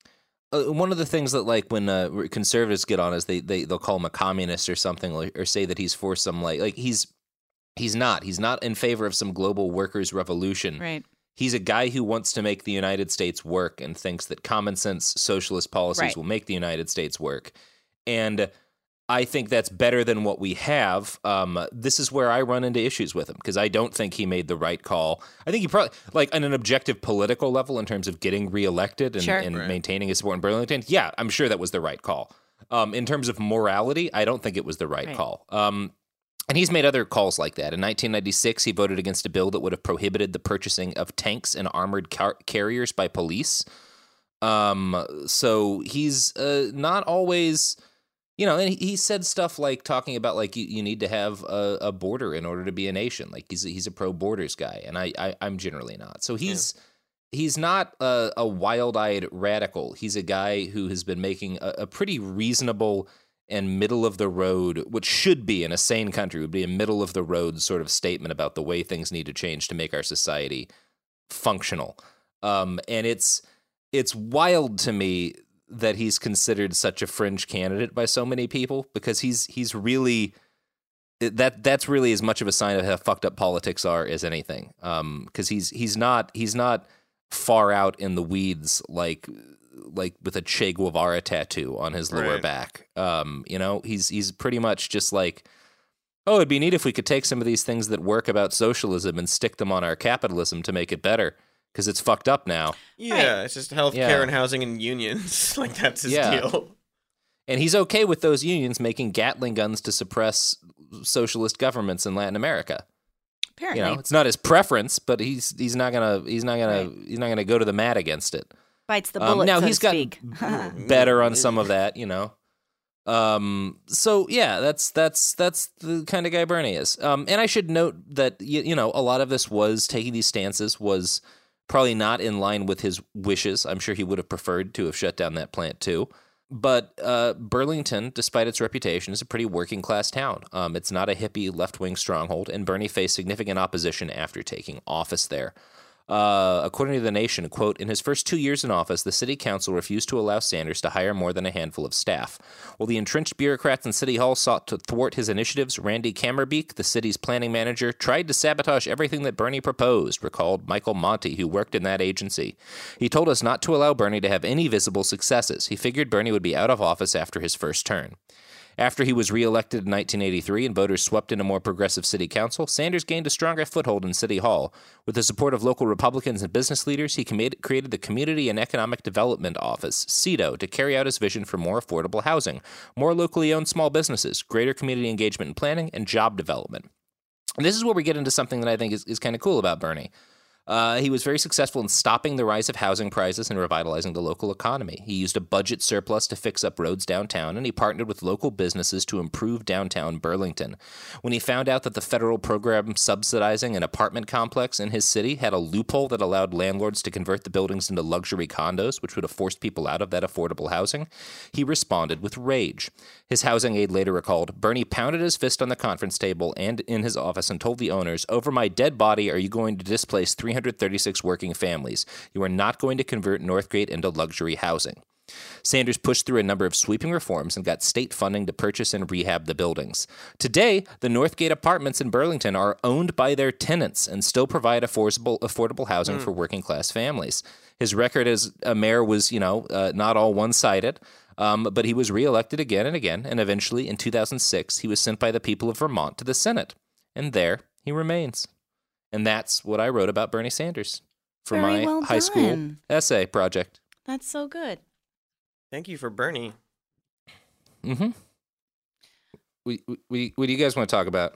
Speaker 10: uh, one of the things that like when uh, conservatives get on is they they they'll call him a communist or something, or, or say that he's for some like like he's he's not he's not in favor of some global workers' revolution.
Speaker 8: Right.
Speaker 10: He's a guy who wants to make the United States work and thinks that common sense socialist policies
Speaker 8: Right.
Speaker 10: will make the United States work. And I think that's better than what we have. Um, this is where I run into issues with him because I don't think he made the right call. I think he probably, like, on an objective political level in terms of getting reelected and,
Speaker 8: Sure.
Speaker 10: and
Speaker 8: Right.
Speaker 10: maintaining his support in Burlington, yeah, I'm sure that was the right call. Um, in terms of morality, I don't think it was the right,
Speaker 8: Right.
Speaker 10: call. Um, and he's made other calls like that. In nineteen ninety-six, he voted against a bill that would have prohibited the purchasing of tanks and armored car- carriers by police. Um, so he's uh, not always... You know, and he, he said stuff like talking about like you, you need to have a, a border in order to be a nation. Like he's a, he's a pro borders guy, and I, I I'm generally not. So he's he's not a, a wild eyed radical. He's a guy who has been making a, a pretty reasonable and middle of the road, which should be in a sane country would be a middle of the road sort of statement about the way things need to change to make our society functional. Um, and it's it's wild to me that he's considered such a fringe candidate by so many people because he's he's really that that's really as much of a sign of how fucked up politics are as anything. Um, because he's he's not he's not far out in the weeds like like with a Che Guevara tattoo on his lower
Speaker 11: Right.
Speaker 10: back. Um, you know, he's he's pretty much just like, oh, it'd be neat if we could take some of these things that work about socialism and stick them on our capitalism to make it better. Because it's fucked up now.
Speaker 11: Yeah, it's just healthcare
Speaker 10: Yeah.
Speaker 11: and housing and unions. Like that's his
Speaker 10: Yeah.
Speaker 11: deal.
Speaker 10: And he's okay with those unions making Gatling guns to suppress socialist governments in Latin America.
Speaker 8: Apparently,
Speaker 10: you know, it's not his preference, but he's he's not gonna he's not gonna right. he's not gonna go to the mat against it.
Speaker 8: Bites the bullet.
Speaker 10: Um, now
Speaker 8: so
Speaker 10: he's
Speaker 8: to
Speaker 10: gotten
Speaker 8: speak.
Speaker 10: better on some of that, you know. Um. So yeah, that's that's that's the kind of guy Bernie is. Um. And I should note that you, you know a lot of this was taking these stances was probably not in line with his wishes. I'm sure he would have preferred to have shut down that plant too. But uh, Burlington, despite its reputation, is a pretty working-class town. Um, it's not a hippie left-wing stronghold, and Bernie faced significant opposition after taking office there. Uh, according to The Nation, quote, in his first two years in office, the city council refused to allow Sanders to hire more than a handful of staff. While the entrenched bureaucrats in City Hall sought to thwart his initiatives, Randy Kammerbeek, the city's planning manager, tried to sabotage everything that Bernie proposed, recalled Michael Monty, who worked in that agency. He told us not to allow Bernie to have any visible successes. He figured Bernie would be out of office after his first term. After he was reelected in nineteen eighty-three and voters swept in a more progressive city council, Sanders gained a stronger foothold in City Hall. With the support of local Republicans and business leaders, he com- created the Community and Economic Development Office, C E D O, to carry out his vision for more affordable housing, more locally owned small businesses, greater community engagement and planning, and job development. And this is where we get into something that I think is, is kind of cool about Bernie. Uh, he was very successful in stopping the rise of housing prices and revitalizing the local economy. He used a budget surplus to fix up roads downtown, and he partnered with local businesses to improve downtown Burlington. When he found out that the federal program subsidizing an apartment complex in his city had a loophole that allowed landlords to convert the buildings into luxury condos, which would have forced people out of that affordable housing, he responded with rage. His housing aide later recalled, Bernie pounded his fist on the conference table and in his office and told the owners, over my dead body are you going to displace three hundred thirty-six working families. You are not going to convert Northgate into luxury housing. Sanders pushed through a number of sweeping reforms and got state funding to purchase and rehab the buildings. Today, the Northgate apartments in Burlington are owned by their tenants and still provide affordable, affordable housing mm. for working-class families. His record as a mayor was, you know, uh, not all one-sided, um, but he was reelected again and again, and eventually, in two thousand six, he was sent by the people of Vermont to the Senate. And there he remains. And that's what I wrote about Bernie Sanders for
Speaker 8: Very
Speaker 10: my
Speaker 8: well
Speaker 10: high school
Speaker 8: done.
Speaker 10: essay project.
Speaker 8: That's so good.
Speaker 11: Thank you for Bernie.
Speaker 10: Mm-hmm. We, we, what do you guys want to talk about?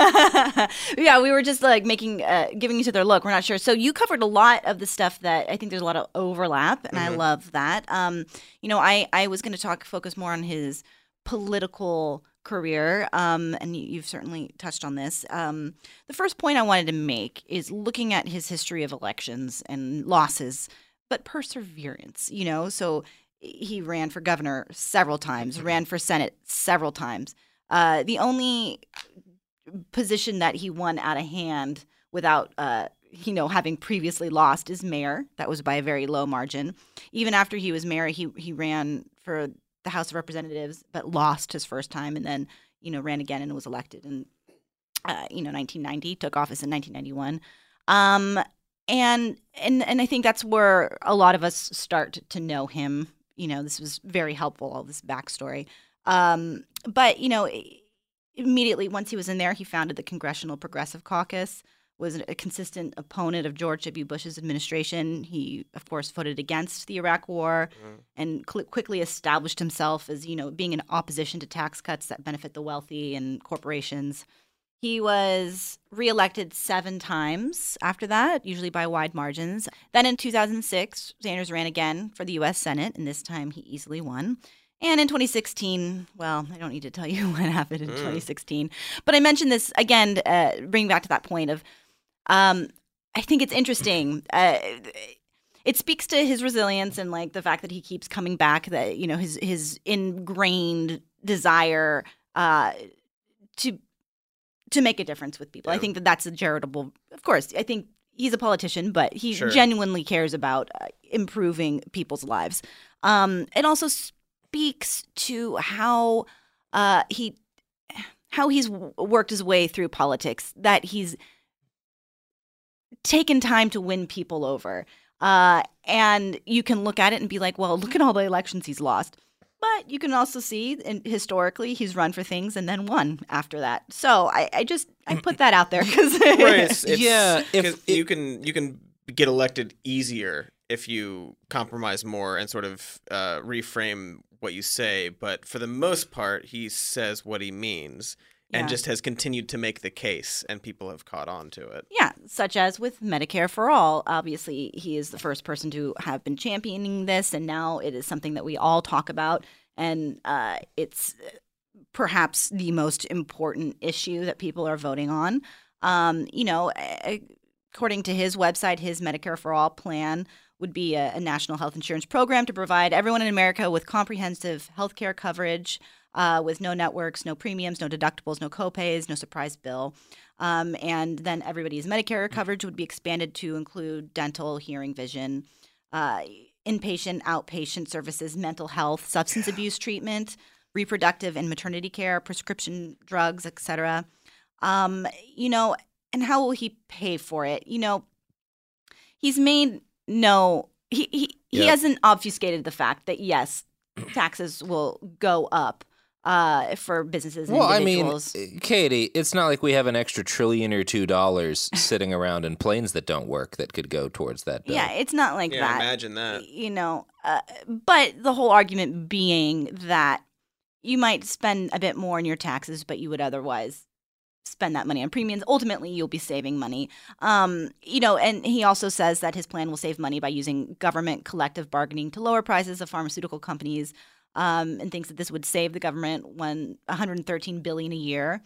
Speaker 8: Yeah, we were just like making, uh, giving each other a look. We're not sure. So you covered a lot of the stuff that I think there's a lot of overlap, and mm-hmm. I love that. Um, you know, I, I was going to talk, focus more on his political career, um, and you, you've certainly touched on this. Um, the first point I wanted to make is looking at his history of elections and losses, but perseverance, you know, so he ran for governor several times, ran for Senate several times. Uh, the only position that he won out of hand without, uh, you know, having previously lost is mayor. That was by a very low margin. Even after he was mayor, he he ran for the House of Representatives, but lost his first time, and then, you know, ran again and was elected in, uh, you know, nineteen ninety, took office in nineteen ninety-one. Um, and and and I think that's where a lot of us start to know him. You know, this was very helpful, all this backstory. Um, but, you know, immediately once he was in there, he founded the Congressional Progressive Caucus, was a consistent opponent of George W. Bush's administration. He, of course, voted against the Iraq War mm. and cl- quickly established himself as, you know, being in opposition to tax cuts that benefit the wealthy and corporations. He was reelected seven times after that, usually by wide margins. Then in two thousand six, Sanders ran again for the U S Senate, and this time he easily won. And in twenty sixteen, well, I don't need to tell you what happened in mm. twenty sixteen, but I mentioned this again, uh, bringing back to that point of, um, I think it's interesting. Uh, it speaks to his resilience and like the fact that he keeps coming back, that, you know, his his ingrained desire uh, to to make a difference with people. Yeah. I think that that's a charitable, of course, I think he's a politician, but he sure. genuinely cares about uh, improving people's lives. Um, it also speaks to how uh, he how he's worked his way through politics, that he's taken time to win people over. Uh, and you can look at it and be like, well, look at all the elections he's lost. But you can also see, and historically, he's run for things and then won after that. So I, I just I put that out there because
Speaker 11: right, it's, it's,
Speaker 10: yeah,
Speaker 11: if you can you can get elected easier if you compromise more and sort of uh, reframe what you say, but for the most part, he says what he means and
Speaker 8: Yeah.
Speaker 11: just has continued to make the case, and people have caught on to it.
Speaker 8: Yeah, such as with Medicare for All. Obviously, he is the first person to have been championing this, and now it is something that we all talk about, and uh, it's perhaps the most important issue that people are voting on. Um, you know, according to his website, his Medicare for All plan would be a, a national health insurance program to provide everyone in America with comprehensive health care coverage uh, with no networks, no premiums, no deductibles, no copays, no surprise bill. Um, and then everybody's Medicare coverage would be expanded to include dental, hearing, vision, uh, inpatient, outpatient services, mental health, substance abuse treatment, reproductive and maternity care, prescription drugs, et cetera. Um, you know, and how will he pay for it? You know, he's made no, he, he, he
Speaker 10: Yep.
Speaker 8: hasn't obfuscated the fact that, yes, taxes will go up uh, for businesses and
Speaker 10: Well, I mean,
Speaker 8: individuals.
Speaker 10: Katie, it's not like we have an extra trillion or two dollars sitting around in planes that don't work that could go towards that bill.
Speaker 8: Yeah, it's not like
Speaker 11: Yeah,
Speaker 8: that.
Speaker 11: imagine that.
Speaker 8: You know, uh, but the whole argument being that you might spend a bit more in your taxes, but you would otherwise spend that money on premiums. Ultimately, you'll be saving money. Um, you know, and he also says that his plan will save money by using government collective bargaining to lower prices of pharmaceutical companies, um, and thinks that this would save the government one hundred thirteen billion dollars a year.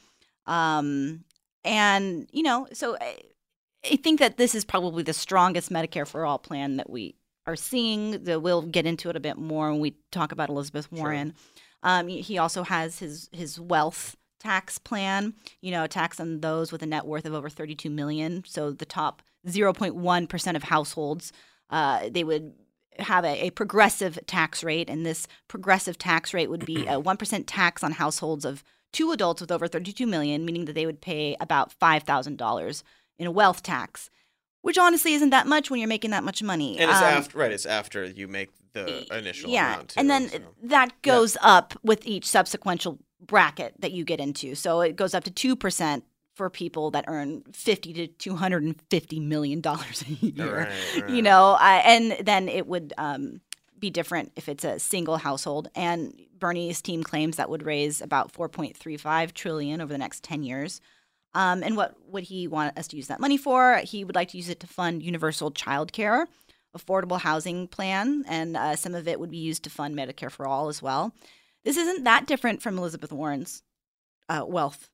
Speaker 8: Um, and, you know, so I, I think that this is probably the strongest Medicare for All plan that we are seeing. The, we'll get into it a bit more when we talk about Elizabeth Warren. Um, he also has his his wealth tax plan, you know, a tax on those with a net worth of over thirty-two million dollars. So the top zero point one percent of households, uh, they would have a, a progressive tax rate, and this progressive tax rate would be a one percent tax on households of two adults with over thirty-two million dollars, meaning that they would pay about five thousand dollars in a wealth tax, which honestly isn't that much when you're making that much money.
Speaker 11: And it's
Speaker 8: Um,
Speaker 11: after, right, it's after you make the initial
Speaker 8: yeah,
Speaker 11: amount, too.
Speaker 8: and then that goes up with each subsequent bracket that you get into. So it goes up to two percent for people that earn fifty to two hundred fifty million dollars a year.
Speaker 11: Right, right.
Speaker 8: You know, uh, and then it would um, be different if it's a single household. And Bernie's team claims that would raise about four point three five trillion dollars over the next ten years. Um, and what would he want us to use that money for? He would like to use it to fund universal child care, affordable housing plan, and uh, some of it would be used to fund Medicare for All as well. This isn't that different from Elizabeth Warren's uh, wealth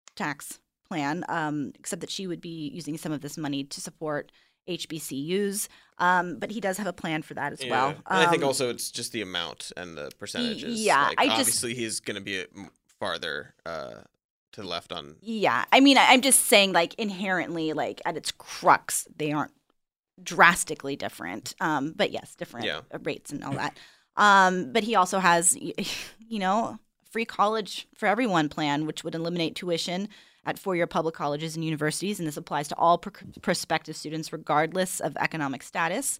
Speaker 8: tax plan, um, except that she would be using some of this money to support H B C Us. Um, but he does have a plan for that as
Speaker 11: Yeah.
Speaker 8: well.
Speaker 11: And I think
Speaker 8: Um,
Speaker 11: also it's just the amount and the percentages.
Speaker 8: yeah,
Speaker 11: Like,
Speaker 8: I just-
Speaker 11: obviously he's going to be m- farther uh, to the left on.
Speaker 8: Yeah, I mean, I- I'm just saying, like, inherently, like, at its crux, they aren't drastically different. Um, but yes, different
Speaker 11: Yeah.
Speaker 8: rates and all that. Um, but he also has, y- you know, free college for everyone plan, which would eliminate tuition at four-year public colleges and universities, and this applies to all pr- prospective students regardless of economic status.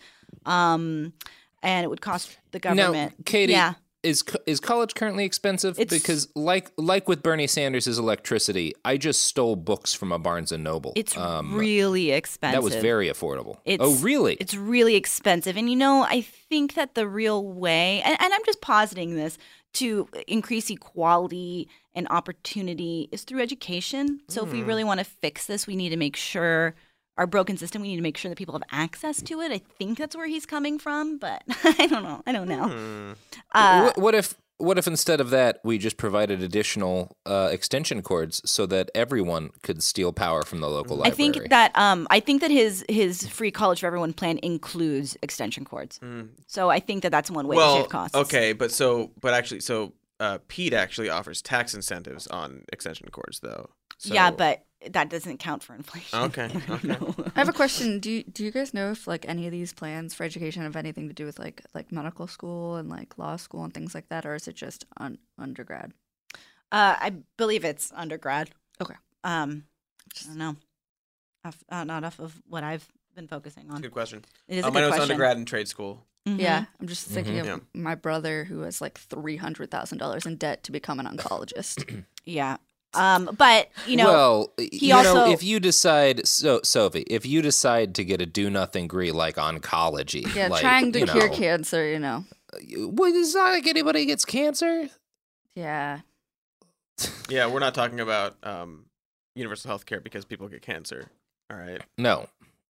Speaker 8: Um, and it would cost the government.
Speaker 10: Now, Katie,
Speaker 8: yeah.
Speaker 10: is co- is college currently expensive? Because like like with Bernie Sanders' electricity, I just stole books from a Barnes and Noble.
Speaker 8: It's
Speaker 10: Um,
Speaker 8: really expensive.
Speaker 10: That was very affordable.
Speaker 8: It's,
Speaker 10: oh, really?
Speaker 8: It's really expensive. And, you know, I think that the real way, and, and I'm just positing this, to increase equality and opportunity is through education. So if we
Speaker 11: Mm.
Speaker 8: really want to fix this, we need to make sure our broken system, we need to make sure that people have access to it. I think that's where he's coming from, but I don't know. I don't know.
Speaker 11: Hmm.
Speaker 8: Uh,
Speaker 10: what, what if what if instead of that we just provided additional uh, extension cords so that everyone could steal power from the local
Speaker 8: I
Speaker 10: library?
Speaker 8: think that um, I think that his his free college for everyone plan includes extension cords.
Speaker 11: Mm.
Speaker 8: So I think that that's one way
Speaker 11: well,
Speaker 8: to save costs.
Speaker 11: okay, but so, but actually, so uh, Pete actually offers tax incentives on extension cords, though. So,
Speaker 8: Yeah, but that doesn't count for inflation.
Speaker 11: Okay, okay.
Speaker 19: I have a question. Do you, do you guys know if like any of these plans for education have anything to do with like like medical school and like law school and things like that, or is it just on undergrad?
Speaker 8: Uh, I believe it's undergrad.
Speaker 19: Okay.
Speaker 8: Um, I don't know. Off, uh, not off of what I've been focusing on.
Speaker 11: That's a good question.
Speaker 8: It is a
Speaker 11: um,
Speaker 8: good
Speaker 11: I know it's
Speaker 8: question.
Speaker 11: undergrad and trade school.
Speaker 8: Mhm.
Speaker 19: Yeah, I'm just thinking
Speaker 11: Mhm.
Speaker 19: of my brother who has like three hundred thousand dollars in debt to become an oncologist.
Speaker 8: Yeah. Um, but you know,
Speaker 10: well,
Speaker 8: he
Speaker 10: you
Speaker 8: also
Speaker 10: know, if you decide, so Sophie, if you decide to get a do nothing degree like oncology,
Speaker 19: Yeah,
Speaker 10: like,
Speaker 19: trying to
Speaker 10: you
Speaker 19: cure
Speaker 10: know,
Speaker 19: cancer, you know.
Speaker 10: Well, it's not like anybody gets cancer.
Speaker 19: Yeah.
Speaker 11: Yeah, we're not talking about um, universal health care because people get cancer. All right.
Speaker 10: No.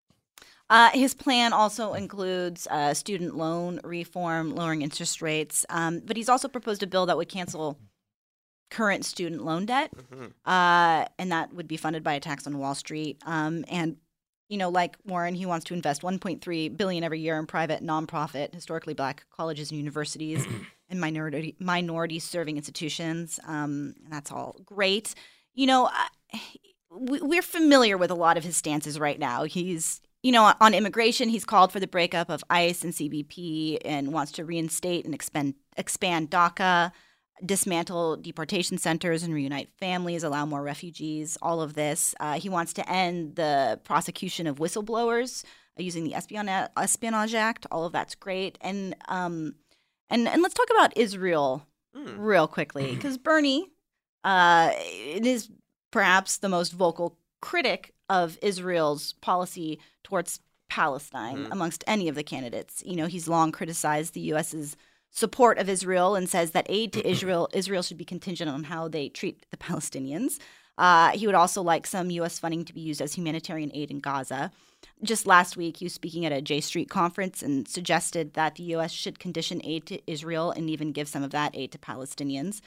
Speaker 8: Uh, his plan also includes uh, student loan reform, lowering interest rates, um, but he's also proposed a bill that would cancel current student loan debt,
Speaker 11: Mm-hmm.
Speaker 8: uh, and that would be funded by a tax on Wall Street. Um, and you know, like Warren, he wants to invest one point three billion dollars every year in private, nonprofit, historically black colleges and universities and minority minority serving institutions. Um, and that's all great. You know, I, we, we're familiar with a lot of his stances right now. He's You know, on immigration, he's called for the breakup of ICE and C B P and wants to reinstate and expand, expand DACA, dismantle deportation centers and reunite families, allow more refugees, all of this. Uh, he wants to end the prosecution of whistleblowers uh, using the Espionage, Espionage Act. All of that's great. And um, and and let's talk about Israel
Speaker 11: Mm.
Speaker 8: real quickly, because Bernie uh, it is perhaps the most vocal critic of Israel's policy towards Palestine
Speaker 11: Mhm.
Speaker 8: amongst any of the candidates. You know, he's long criticized the U S's support of Israel and says that aid to Israel Israel should be contingent on how they treat the Palestinians. Uh, he would also like some U S funding to be used as humanitarian aid in Gaza. Just last week, he was speaking at a J Street conference and suggested that the U S should condition aid to Israel and even give some of that aid to Palestinians,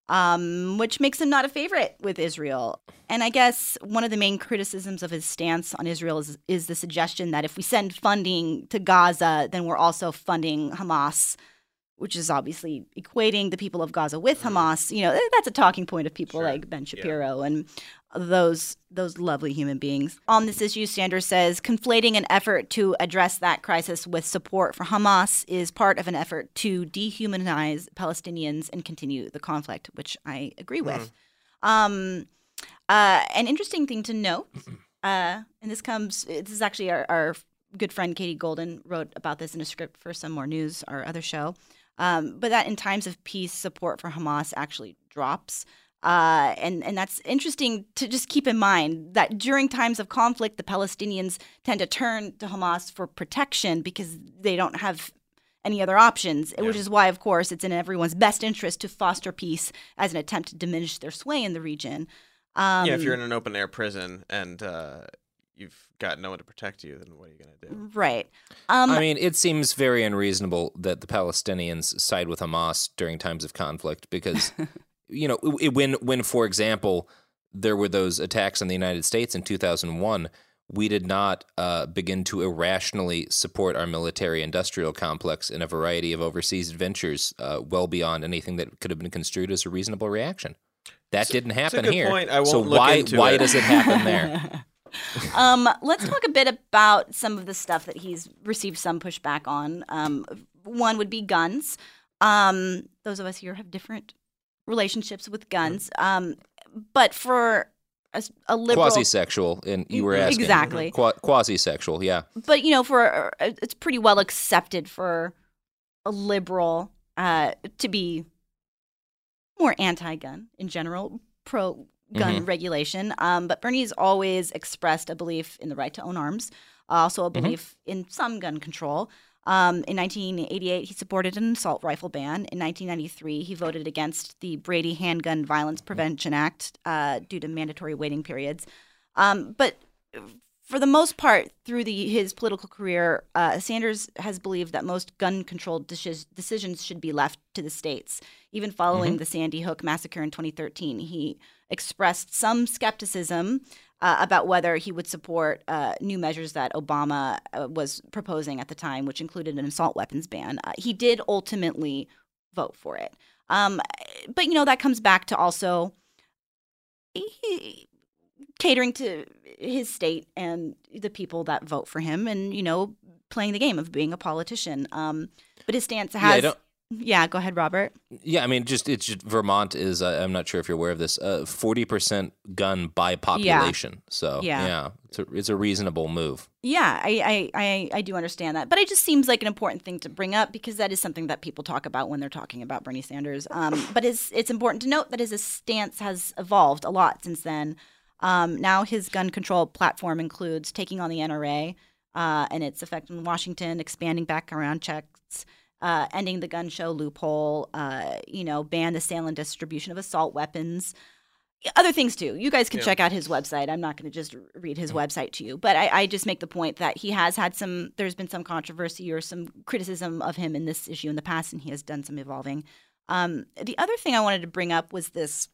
Speaker 8: um, which makes him not a favorite with Israel. And I guess one of the main criticisms of his stance on Israel is, is the suggestion that if we send funding to Gaza, then we're also funding Hamas, which is obviously equating the people of Gaza with Hamas. You know, that's a talking point of people
Speaker 11: Sure.
Speaker 8: like Ben Shapiro and those those lovely human beings. On this issue, Sanders says conflating an effort to address that crisis with support for Hamas is part of an effort to dehumanize Palestinians and continue the conflict, which I agree with. Um, uh, an interesting thing to note, uh, and this comes, this is actually our, our good friend Katie Golden wrote about this in a script for Some More News, our other show, um, but that in times of peace, support for Hamas actually drops. Uh, and, and that's interesting to just keep in mind that during times of conflict, the Palestinians tend to turn to Hamas for protection because they don't have any other options, yeah. which is why, of course, it's in everyone's best interest to foster peace as an attempt to diminish their sway in the region. Um,
Speaker 11: yeah, if you're in an open-air prison and uh, you've got no one to protect you, then what are you going to do?
Speaker 8: Right. Um,
Speaker 10: I mean, it seems very unreasonable that the Palestinians side with Hamas during times of conflict because, you know, it, when, when, for example, there were those attacks on the United States in two thousand one, we did not uh, begin to irrationally support our military-industrial complex in a variety of overseas adventures uh, well beyond anything that could have been construed as a reasonable reaction. That
Speaker 11: So-
Speaker 10: didn't
Speaker 11: it's a
Speaker 10: happen
Speaker 11: good
Speaker 10: here.
Speaker 11: point. I won't
Speaker 10: so
Speaker 11: look
Speaker 10: why
Speaker 11: into
Speaker 10: why
Speaker 11: it.
Speaker 10: does it happen there?
Speaker 8: um, let's talk a bit about some of the stuff that he's received some pushback on. Um, one would be guns. Um, those of us here have different relationships with guns. Um, but for a, a liberal...
Speaker 10: Quasi-sexual, and you were asking.
Speaker 8: Exactly.
Speaker 10: Qua- quasi-sexual, yeah.
Speaker 8: But, you know, for it's pretty well accepted for a liberal uh, to be more anti-gun in general, pro-gun
Speaker 10: Mhm.
Speaker 8: regulation. Um, but Bernie's always expressed a belief in the right to own arms, also a belief in some gun control. Um, in nineteen eighty-eight, he supported an assault rifle ban. In nineteen ninety-three, he voted against the Brady Handgun Violence Prevention Act uh, due to mandatory waiting periods. Um, but for the most part, through the, his political career, uh, Sanders has believed that most gun control decis- decisions should be left to the states. Even following
Speaker 10: Mhm.
Speaker 8: the Sandy Hook massacre in twenty thirteen, he expressed some skepticism uh, about whether he would support uh, new measures that Obama uh, was proposing at the time, which included an assault weapons ban. Uh, he did ultimately vote for it. Um, but, you know, that comes back to also he, catering to his state and the people that vote for him and, you know, playing the game of being a politician. Um, but his stance
Speaker 10: Yeah, I
Speaker 8: has...
Speaker 10: don't,
Speaker 8: Yeah, go ahead, Robert.
Speaker 10: Yeah, I mean, just it's just, Vermont is. Uh, I'm not sure if you're aware of this. Forty uh, percent gun by population. Yeah. So
Speaker 8: yeah,
Speaker 10: yeah it's, a, it's a reasonable move.
Speaker 8: Yeah, I, I, I, I do understand that, but it just seems like an important thing to bring up because that is something that people talk about when they're talking about Bernie Sanders. Um, but it's it's important to note that his stance has evolved a lot since then. Um, now his gun control platform includes taking on the N R A uh, and its effect in Washington, expanding background checks. Uh, ending the gun show loophole, uh, you know, ban the sale and distribution of assault weapons, other things too. You guys can yeah. check out his website. I'm not going to just read his mm-hmm. website to you, but I, I just make the point that he has had some, there's been some controversy or some criticism of him in this issue in the past, and he has done some evolving. Um, the other thing I wanted to bring up was this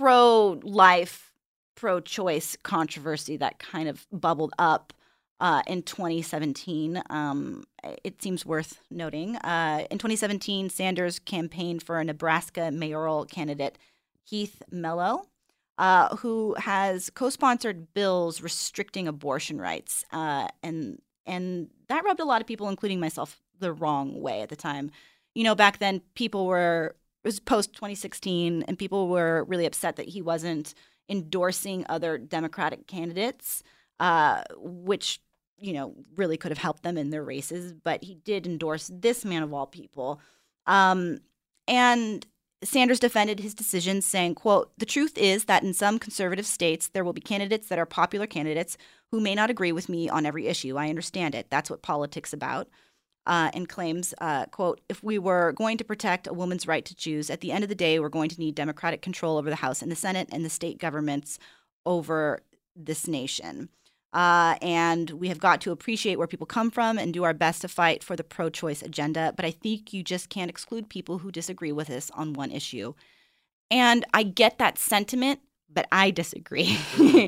Speaker 8: pro-life, pro-choice controversy that kind of bubbled up Uh, in twenty seventeen. Um, it seems worth noting. Uh, in twenty seventeen, Sanders campaigned for a Nebraska mayoral candidate, Heath Mello, uh, who has co-sponsored bills restricting abortion rights. Uh, and and that rubbed a lot of people, including myself, the wrong way at the time. You know, back then, people were, it was post twenty sixteen, and people were really upset that he wasn't endorsing other Democratic candidates, uh, which you know, really could have helped them in their races, but he did endorse this man of all people. Um, and Sanders defended his decision saying, quote, "The truth is that in some conservative states, there will be candidates that are popular candidates who may not agree with me on every issue. I understand it. That's what politics about." Uh, and claims, uh, quote, "If we were going to protect a woman's right to choose, at the end of the day, we're going to need Democratic control over the House and the Senate and the state governments over this nation. Uh, and we have got to appreciate where people come from and do our best to fight for the pro-choice agenda. But I think you just can't exclude people who disagree with us on one issue." And I get that sentiment, but I disagree.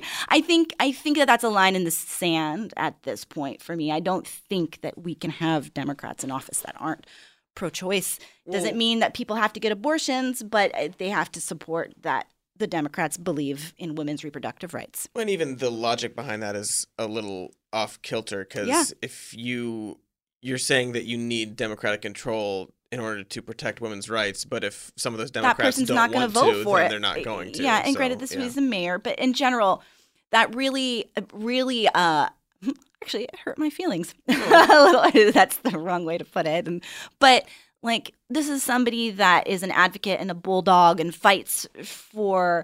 Speaker 8: I think I think that that's a line in the sand at this point for me. I don't think that we can have Democrats in office that aren't pro-choice. Doesn't mean that people have to get abortions, but they have to support that the Democrats believe in women's reproductive rights.
Speaker 11: And even the logic behind that is a little off kilter because yeah. if you you're saying that you need Democratic control in order to protect women's rights, but if some of those Democrats don't
Speaker 8: not
Speaker 11: want
Speaker 8: vote
Speaker 11: to,
Speaker 8: for
Speaker 11: then
Speaker 8: it.
Speaker 11: they're not going to.
Speaker 8: Yeah, and
Speaker 11: so,
Speaker 8: granted, this
Speaker 11: yeah.
Speaker 8: was the mayor, but in general, that really, really, uh, actually, it hurt my feelings a little. That's the wrong way to put it, and, but. Like, this is somebody that is an advocate and a bulldog and fights for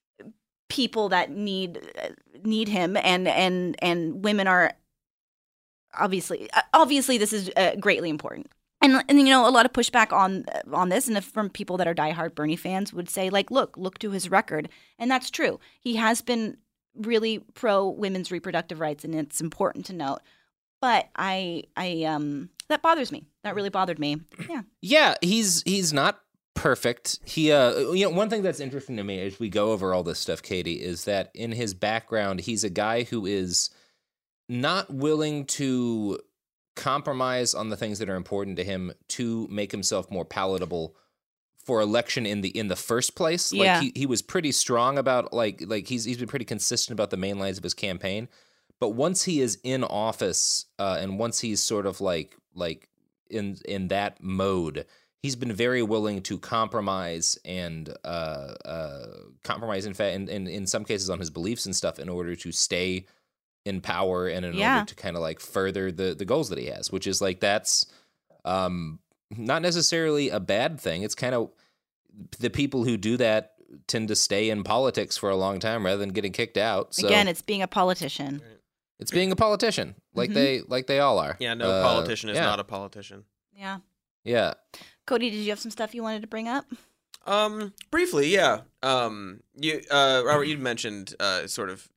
Speaker 8: people that need need him, and and and women are obviously obviously this is uh, greatly important. And and you know, a lot of pushback on on this, and if, from people that are diehard Bernie fans would say, like, look, look to his record, and that's true. He has been really pro women's reproductive rights, and it's important to note. But I I um. That bothers me. That really bothered me. Yeah.
Speaker 10: Yeah, he's he's not perfect. He uh you know, one thing that's interesting to me as we go over all this stuff, Katie, is that in his background, he's a guy who is not willing to compromise on the things that are important to him to make himself more palatable for election in the in the first place. Like
Speaker 8: yeah.
Speaker 10: he, he was pretty strong about like like he's he's been pretty consistent about the main lines of his campaign. But once he is in office, uh, and once he's sort of like like in in that mode, he's been very willing to compromise and uh, uh, compromise in fact, in, in in some cases on his beliefs and stuff in order to stay in power and in
Speaker 8: yeah.
Speaker 10: order to kind of like further the the goals that he has, which is like that's um, not necessarily a bad thing. It's kind of the people who do that tend to stay in politics for a long time rather than getting kicked out. So.
Speaker 8: Again, it's being a politician.
Speaker 10: It's being a politician, like
Speaker 8: mm-hmm.
Speaker 10: they like they all are.
Speaker 11: Yeah, no
Speaker 10: uh,
Speaker 11: politician is
Speaker 10: yeah.
Speaker 11: not a politician.
Speaker 8: Yeah.
Speaker 10: Yeah.
Speaker 8: Cody, did you have some stuff you wanted to bring up?
Speaker 11: Um, briefly, yeah. Um, you, uh, Robert, you mentioned uh, sort of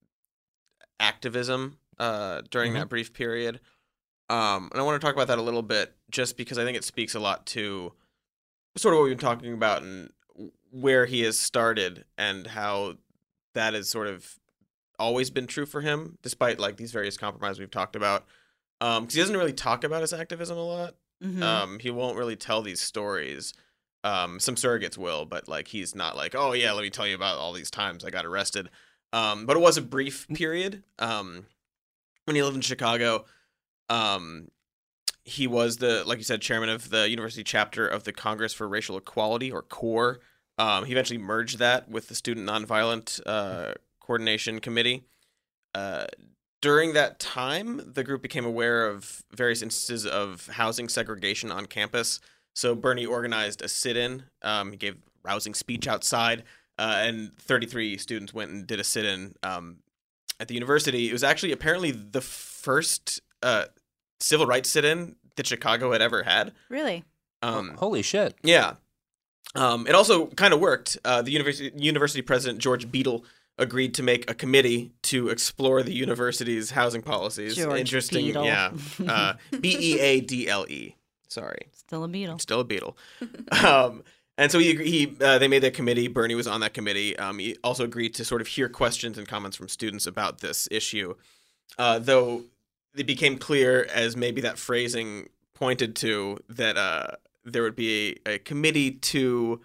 Speaker 11: activism uh, during
Speaker 10: Mm-hmm.
Speaker 11: that brief period, um, and I want to talk about that a little bit, just because I think it speaks a lot to sort of what we've been talking about and where he has started and how that is sort of always been true for him, despite like these various compromises we've talked about. Um, because he doesn't really talk about his activism a lot.
Speaker 8: Mm-hmm.
Speaker 11: Um, he won't really tell these stories. Um, some surrogates will, but like he's not like, oh yeah, let me tell you about all these times I got arrested. Um, but it was a brief period. Um, when he lived in Chicago, um, he was the, like you said, chairman of the university chapter of the Congress for Racial Equality, or CORE. Um, he eventually merged that with the Student Nonviolent uh, Coordination Committee. Uh, during that time, the group became aware of various instances of housing segregation on campus. So Bernie organized a sit-in. Um, he gave a rousing speech outside, uh, and thirty-three students went and did a sit-in um, at the university. It was actually apparently the first uh, civil rights sit-in that Chicago had ever had.
Speaker 8: Really?
Speaker 11: Um,
Speaker 10: Holy shit.
Speaker 11: Yeah. Um, it also kind of worked. Uh, the university, university president, George Beadle, agreed to make a committee to explore the university's housing policies.
Speaker 8: George
Speaker 11: Interesting.
Speaker 8: Beadle.
Speaker 11: Yeah. Uh, B E A D L E. Sorry.
Speaker 8: Still a beetle.
Speaker 11: Still a beetle. um, and so he, he uh, they made that committee. Bernie was on that committee. Um, he also agreed to sort of hear questions and comments from students about this issue. Uh, though it became clear, as maybe that phrasing pointed to, that uh, there would be a, a committee to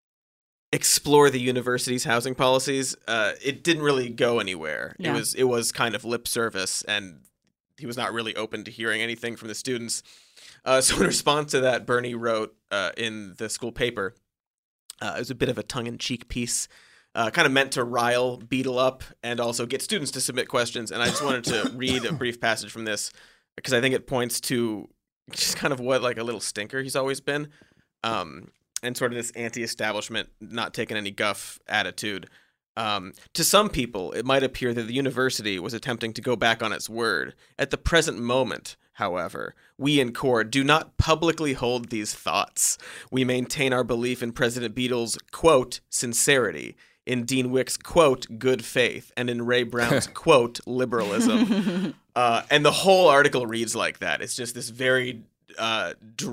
Speaker 11: explore the university's housing policies. Uh, it didn't really go anywhere.
Speaker 8: Yeah.
Speaker 11: It was it was kind of lip service, and he was not really open to hearing anything from the students. Uh, so in response to that, Bernie wrote uh, in the school paper, uh, it was a bit of a tongue-in-cheek piece, uh, kind of meant to rile Beadle up and also get students to submit questions. And I just wanted to read a brief passage from this because I think it points to just kind of what, like, a little stinker he's always been, um, and sort of this anti-establishment, not taking any guff attitude. Um, to some people, it might appear that the university was attempting to go back on its word. At the present moment, however, we in CORE do not publicly hold these thoughts. We maintain our belief in President Beadle's, quote, sincerity, in Dean Wick's, quote, good faith, and in Ray Brown's, quote, liberalism. Uh, and the whole article reads like that. It's just this very uh,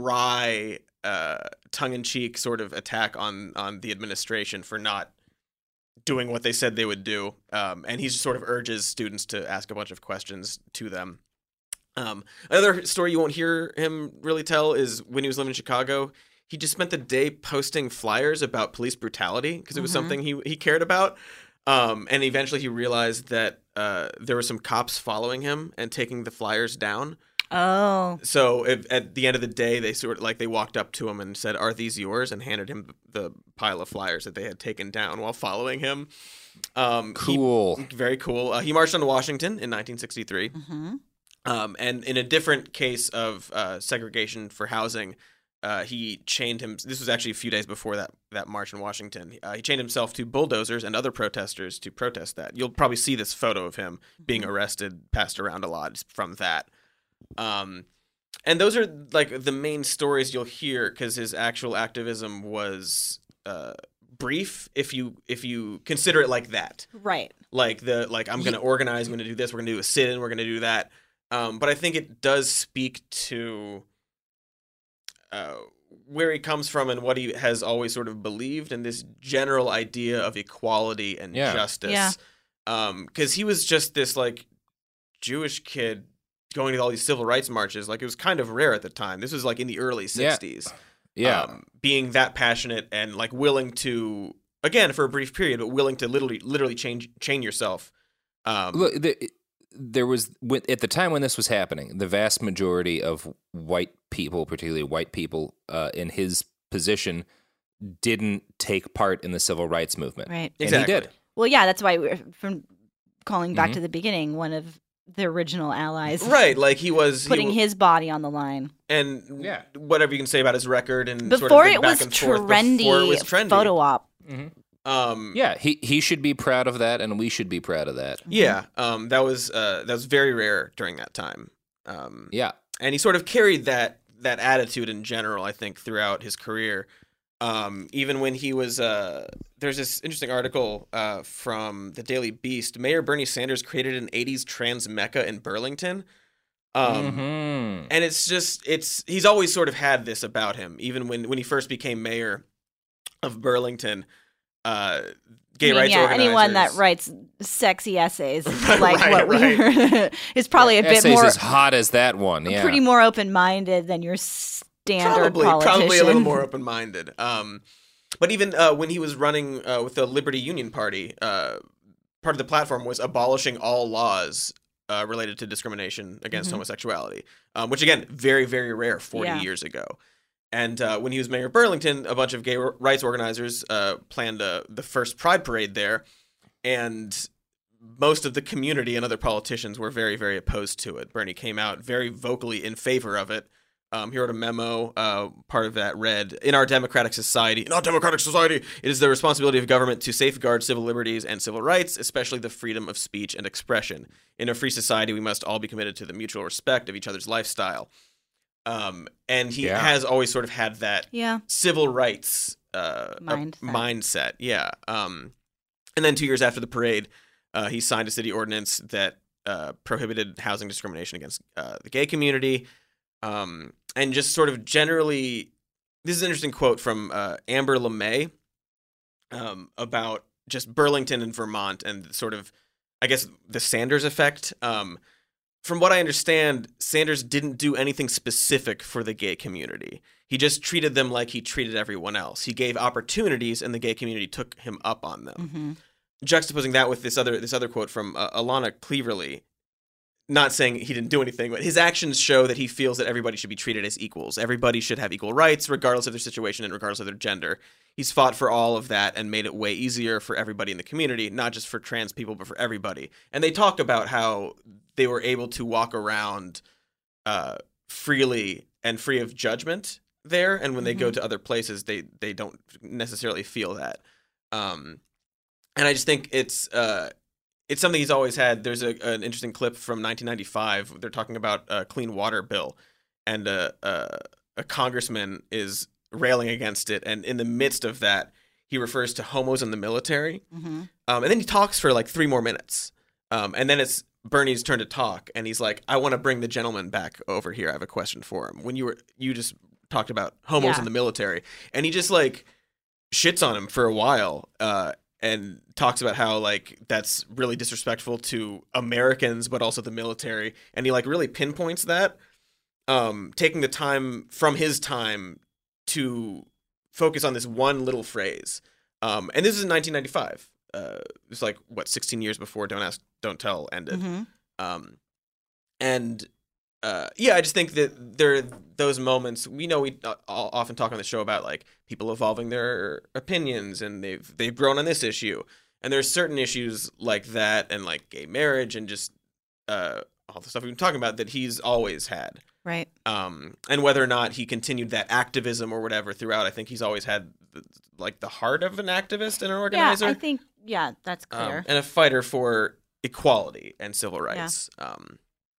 Speaker 11: dry, uh, tongue-in-cheek sort of attack on on the administration for not doing what they said they would do. Um, and he just sort of urges students to ask a bunch of questions to them. Um, another story you won't hear him really tell is when he was living in Chicago, he just spent the day posting flyers about police brutality because it was
Speaker 8: Mhm.
Speaker 11: something he he cared about. Um, and eventually he realized that uh, there were some cops following him and taking the flyers down.
Speaker 8: Oh.
Speaker 11: So if, at the end of the day, they sort of like they walked up to him and said, "Are these yours?" and handed him the pile of flyers that they had taken down while following him. Um,
Speaker 10: Cool.
Speaker 11: he- very cool. Uh, he marched on Washington in nineteen sixty-three.
Speaker 8: Mm-hmm.
Speaker 11: Um, and in a different case of uh, segregation for housing, uh, he chained him. This was actually a few days before that that march in Washington. Uh, he chained himself to bulldozers and other protesters to protest that. You'll probably see this photo of him being arrested, passed around a lot from that. Um, and those are like the main stories you'll hear because his actual activism was uh, brief. If you if you consider it like that,
Speaker 8: Right.
Speaker 11: like the like I'm gonna organize, I'm gonna do this, we're gonna do a sit-in, we're gonna do that. Um, but I think it does speak to uh, where he comes from and what he has always sort of believed, and this general idea of equality and
Speaker 10: Yeah.
Speaker 11: justice.
Speaker 8: Yeah.
Speaker 11: Um, because he was just this like Jewish kid going to all these civil rights marches. Like it was kind of rare at the time. This was like in the early sixties.
Speaker 10: Yeah.
Speaker 11: Um, being that passionate and like willing to, again, for a brief period, but willing to literally, literally change, chain yourself. Um,
Speaker 10: Look, the, there was with- at the time when this was happening, the vast majority of white people, particularly white people uh, in his position, didn't take part in the civil rights movement.
Speaker 8: Right.
Speaker 10: And
Speaker 11: Exactly.
Speaker 10: he did.
Speaker 8: Well, yeah, that's why we're from calling back
Speaker 10: Mhm.
Speaker 8: to the beginning, one of the original allies.
Speaker 11: right. Like he was he
Speaker 8: Putting
Speaker 11: wa-
Speaker 8: his body on the line.
Speaker 11: and
Speaker 10: Yeah.
Speaker 11: whatever you can say about his record and sort of
Speaker 8: Before
Speaker 11: the
Speaker 8: it
Speaker 11: back
Speaker 8: was
Speaker 11: and forth,
Speaker 8: trendy,
Speaker 11: before it was trendy.
Speaker 8: photo op.
Speaker 11: Um,
Speaker 10: Yeah, he he should be proud of that, and we should be proud of that.
Speaker 11: Yeah, um, that was uh, that was very rare during that time. Um,
Speaker 10: Yeah.
Speaker 11: and he sort of carried that that attitude in general, I think, throughout his career. Um, even when he was, uh, there's this interesting article uh, from the Daily Beast. Mayor Bernie Sanders created an eighties trans mecca in Burlington. Um,
Speaker 10: Mhm.
Speaker 11: And it's just, it's he's always sort of had this about him. Even when, when he first became mayor of Burlington, uh, gay
Speaker 8: I mean,
Speaker 11: rights
Speaker 8: yeah,
Speaker 11: organizers.
Speaker 8: anyone that writes sexy essays like
Speaker 11: Right,
Speaker 8: what we
Speaker 11: right.
Speaker 8: is probably a bit
Speaker 10: Essays
Speaker 8: more
Speaker 10: as hot as that one. Yeah.
Speaker 8: pretty more open-minded than your standard
Speaker 11: probably,
Speaker 8: politician.
Speaker 11: Probably a little more open-minded. Um, but even uh, when he was running uh, with the Liberty Union Party, uh, part of the platform was abolishing all laws uh, related to discrimination against
Speaker 8: Mhm.
Speaker 11: homosexuality, um, which again, very, very rare forty
Speaker 8: Yeah.
Speaker 11: years ago. And uh, when he was mayor of Burlington, a bunch of gay rights organizers uh, planned uh, the first Pride Parade there, and most of the community and other politicians were very, very opposed to it. Bernie came out very vocally in favor of it. Um, he wrote a memo. Uh, part of that read, "In our democratic society, in our democratic society, it is the responsibility of government to safeguard civil liberties and civil rights, especially the freedom of speech and expression. In a free society, we must all be committed to the mutual respect of each other's lifestyle." Um, and he
Speaker 10: Yeah.
Speaker 11: has always sort of had that
Speaker 8: Yeah.
Speaker 11: civil rights uh,
Speaker 8: Mindset.
Speaker 11: uh, mindset. Yeah. Um, and then two years after the parade, uh, he signed a city ordinance that uh, prohibited housing discrimination against uh, the gay community. Um, and just sort of generally, this is an interesting quote from uh, Amber LeMay um, about just Burlington and Vermont and sort of, I guess, the Sanders effect. Um, from what I understand, Sanders didn't do anything specific for the gay community. He just treated them like he treated everyone else. He gave opportunities, and the gay community took him up on them.
Speaker 8: Mm-hmm.
Speaker 11: Juxtaposing that with this other this other quote from uh, Alana Cleaverly, not saying he didn't do anything, but his actions show that he feels that everybody should be treated as equals. Everybody should have equal rights, regardless of their situation and regardless of their gender. He's fought for all of that and made it way easier for everybody in the community, not just for trans people, but for everybody. And they talk about how they were able to walk around uh, freely and free of judgment there. And when they go
Speaker 8: Mhm.
Speaker 11: to other places, they they don't necessarily feel that. Um, and I just think it's uh, it's something he's always had. There's a, an interesting clip from nineteen ninety-five. They're talking about a clean water bill, and a, a, a congressman is railing against it. And in the midst of that, he refers to homos in the military.
Speaker 8: Mm-hmm.
Speaker 11: Um, and then he talks for like three more minutes. Um, and then it's Bernie's turn to talk. And he's like, I want to bring the gentleman back over here. I have a question for him. When you were, you just talked about homos
Speaker 8: Yeah.
Speaker 11: in the military. And he just like shits on him for a while. Uh, and talks about how like that's really disrespectful to Americans, but also the military. And he like really pinpoints that, um, taking the time from his time to focus on this one little phrase. Um, and this is in nineteen ninety-five. Uh, it was like, what, sixteen years before Don't Ask, Don't Tell ended.
Speaker 8: Mhm.
Speaker 11: Um, and uh, yeah, I just think that there are those moments. We know we uh, often talk on the show about like people evolving their opinions, and they've they've grown on this issue. And there's certain issues like that, and like gay marriage, and just uh, all the stuff we've been talking about that he's always had.
Speaker 8: Right.
Speaker 11: Um, and whether or not he continued that activism or whatever throughout, I think he's always had the, like the heart of an activist and an organizer.
Speaker 8: Yeah, I think, yeah, that's clear.
Speaker 11: Um, and a fighter for equality and civil rights. Um,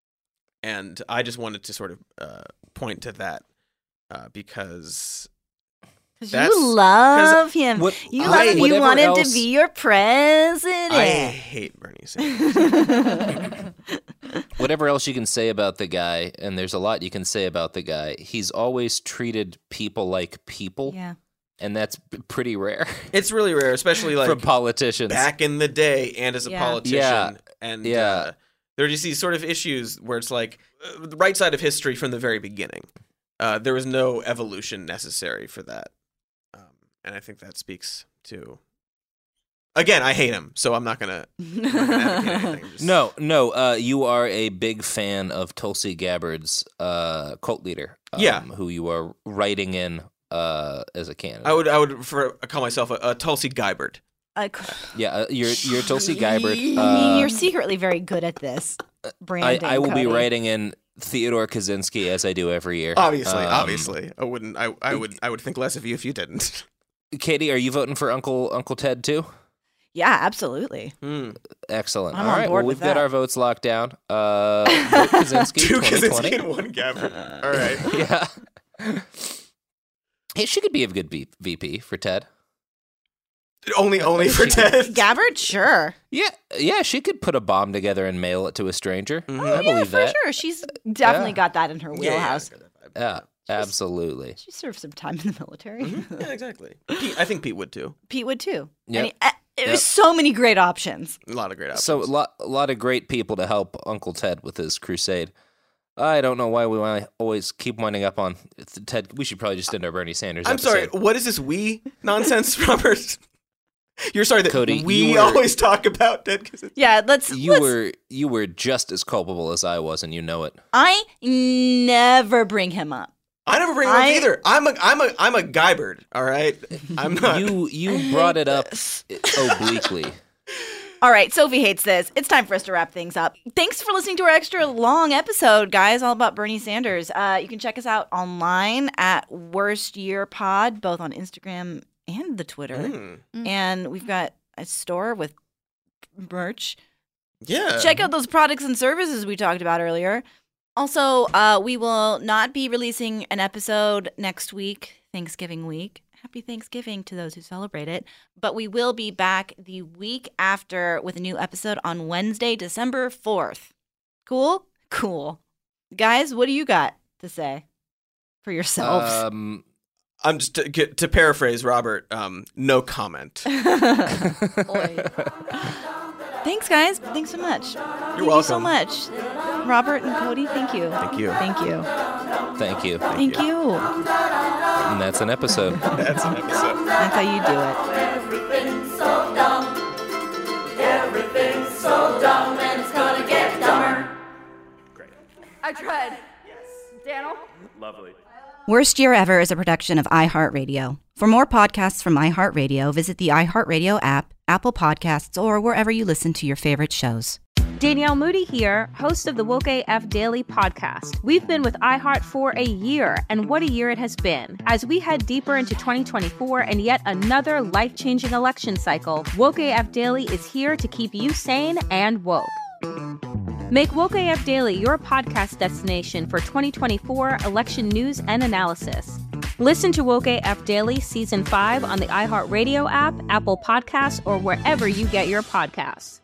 Speaker 11: and I just wanted to sort of uh, point to that uh, because
Speaker 8: Because
Speaker 11: that's-
Speaker 8: you love
Speaker 11: 'cause
Speaker 8: him.
Speaker 11: what-
Speaker 8: you
Speaker 11: I-
Speaker 8: love him. You
Speaker 11: whatever
Speaker 8: want him
Speaker 11: else-
Speaker 8: to be your president.
Speaker 11: I hate Bernie Sanders.
Speaker 10: Whatever else you can say about the guy, and there's a lot you can say about the guy, he's always treated people like people.
Speaker 8: Yeah.
Speaker 10: And that's p- pretty rare.
Speaker 11: It's really rare, especially like
Speaker 10: from politicians.
Speaker 11: back in the day and as a
Speaker 10: Yeah.
Speaker 11: politician.
Speaker 10: Yeah.
Speaker 11: And
Speaker 10: Yeah.
Speaker 11: uh, there are just these sort of issues where it's like uh, the right side of history from the very beginning. Uh, there was no evolution necessary for that. Um, and I think that speaks to. Again, I hate him, so I'm not gonna. I'm not gonna advocate anything. Just-
Speaker 10: No, no, uh, you are a big fan of Tulsi Gabbard's uh, cult leader. Um,
Speaker 11: Yeah.
Speaker 10: Who you are writing in uh, as a candidate.
Speaker 11: I would, I would refer, call myself a, a Tulsi Gabbard.
Speaker 8: I,
Speaker 10: Yeah, uh, you're, you're Tulsi Gabbard. Uh,
Speaker 8: You're secretly very good at this.
Speaker 10: I,
Speaker 8: Branding.
Speaker 10: I will be
Speaker 8: Cody.
Speaker 10: writing in Theodore Kaczynski as I do every year.
Speaker 11: Obviously,
Speaker 10: Um,
Speaker 11: obviously, I wouldn't. I, I would. I would think less of you if you didn't.
Speaker 10: Katie, are you voting for Uncle Uncle Ted too?
Speaker 8: Yeah, absolutely.
Speaker 10: Excellent.
Speaker 8: I'm
Speaker 10: All
Speaker 8: on
Speaker 10: right,
Speaker 8: board
Speaker 10: well,
Speaker 8: with
Speaker 10: we've got
Speaker 8: that.
Speaker 10: our votes locked down. Uh, vote Kaczynski
Speaker 11: Two
Speaker 10: twenty twenty.
Speaker 11: Kaczynski and one Gabbard. All right.
Speaker 10: Yeah. Hey, she could be a good V- VP for Ted.
Speaker 11: Only, only for
Speaker 10: She could-
Speaker 11: Ted.
Speaker 8: Gabbard, sure.
Speaker 10: Yeah, yeah, she could put a bomb together and mail it to a stranger. I
Speaker 8: Oh, yeah,
Speaker 10: believe
Speaker 8: for
Speaker 10: that.
Speaker 8: sure. She's definitely
Speaker 10: Yeah.
Speaker 8: got that in her
Speaker 11: Yeah, yeah,
Speaker 8: wheelhouse.
Speaker 10: Yeah, absolutely.
Speaker 8: She served some time in the military.
Speaker 11: Yeah, exactly. Pete, I think Pete would too.
Speaker 8: Pete would too.
Speaker 10: Yep.
Speaker 8: And he, uh,
Speaker 10: Yep.
Speaker 8: there's so many great options.
Speaker 11: A lot of great options.
Speaker 10: So a lot, a lot of great people to help Uncle Ted with his crusade. I don't know why we want to always keep winding up on Ted. We should probably just end our Bernie Sanders
Speaker 11: I'm
Speaker 10: episode.
Speaker 11: sorry. What is this we nonsense, Robert? You're sorry that
Speaker 10: Cody,
Speaker 11: we
Speaker 10: you were-
Speaker 11: always talk about dead cousins.
Speaker 8: Yeah, let's.
Speaker 10: You
Speaker 8: let's,
Speaker 10: were you were just as culpable as I was, and you know it.
Speaker 8: I never bring him up.
Speaker 11: I never bring it
Speaker 8: I-
Speaker 11: up either. I'm a I'm a I'm a guy bird. All right, I'm not.
Speaker 10: You you brought it up obliquely.
Speaker 8: All right, Sophie hates this. It's time for us to wrap things up. Thanks for listening to our extra long episode, guys, all about Bernie Sanders. Uh, you can check us out online at Worst Year Pod, both on Instagram and the Twitter.
Speaker 11: Mm.
Speaker 8: And we've got a store with merch.
Speaker 11: Yeah.
Speaker 8: Check out those products and services we talked about earlier. Also, uh, we will not be releasing an episode next week, Thanksgiving week. Happy Thanksgiving to those who celebrate it. But we will be back the week after with a new episode on Wednesday, December fourth. Cool? Cool. Guys, what do you got to say for yourselves?
Speaker 10: Um,
Speaker 11: I'm just to, get- to paraphrase Robert. Um, no comment.
Speaker 8: Thanks, guys. Thanks so much.
Speaker 11: You're
Speaker 8: thank you so
Speaker 11: welcome.
Speaker 8: much. Robert and Cody, thank you.
Speaker 11: Thank you.
Speaker 8: Thank you.
Speaker 10: Thank you.
Speaker 8: Thank you.
Speaker 10: And that's an episode.
Speaker 11: That's an episode.
Speaker 8: That's how you do it.
Speaker 9: Everything's so dumb. Everything's so dumb, and it's gonna get dumber.
Speaker 19: I tried. Yes. Daniel?
Speaker 5: Lovely.
Speaker 8: Worst Year Ever is a production of iHeartRadio. For more podcasts from iHeartRadio, visit the iHeartRadio app, Apple Podcasts, or wherever you listen to your favorite shows.
Speaker 1: Danielle Moody here, host of the Woke A F Daily podcast. We've been with iHeart for a year, and what a year it has been. As we head deeper into twenty twenty-four and yet another life-changing election cycle, Woke A F Daily is here to keep you sane and woke. Make Woke A F Daily your podcast destination for twenty twenty-four election news and analysis. Listen to Woke A F Daily Season five on the iHeartRadio app, Apple Podcasts, or wherever you get your podcasts.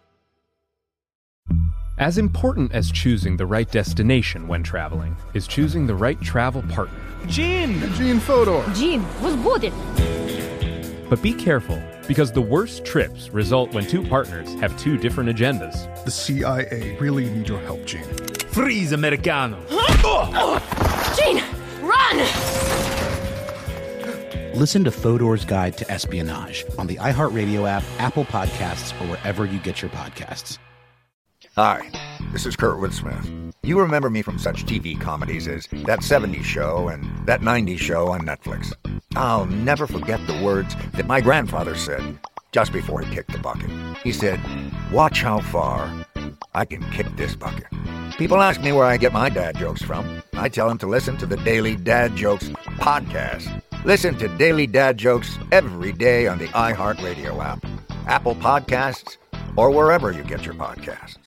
Speaker 2: As important as choosing the right destination when traveling is choosing the right travel partner.
Speaker 5: Gene!
Speaker 3: Gene Fodor.
Speaker 4: Gene, was good.
Speaker 2: But be careful, because the worst trips result when two partners have two different agendas.
Speaker 20: The C I A really need your help, Gene.
Speaker 5: Freeze, Americano!
Speaker 4: Gene, run!
Speaker 6: Listen to Fodor's Guide to Espionage on the iHeartRadio app, Apple Podcasts, or wherever you get your podcasts.
Speaker 7: Hi, this is Kurtwood Smith. You remember me from such T V comedies as That seventies Show and That nineties Show on Netflix. I'll never forget the words that my grandfather said just before he kicked the bucket. He said, "Watch how far I can kick this bucket." People ask me where I get my dad jokes from. I tell them to listen to the Daily Dad Jokes podcast. Listen to Daily Dad Jokes every day on the iHeartRadio app, Apple Podcasts, or wherever you get your podcasts.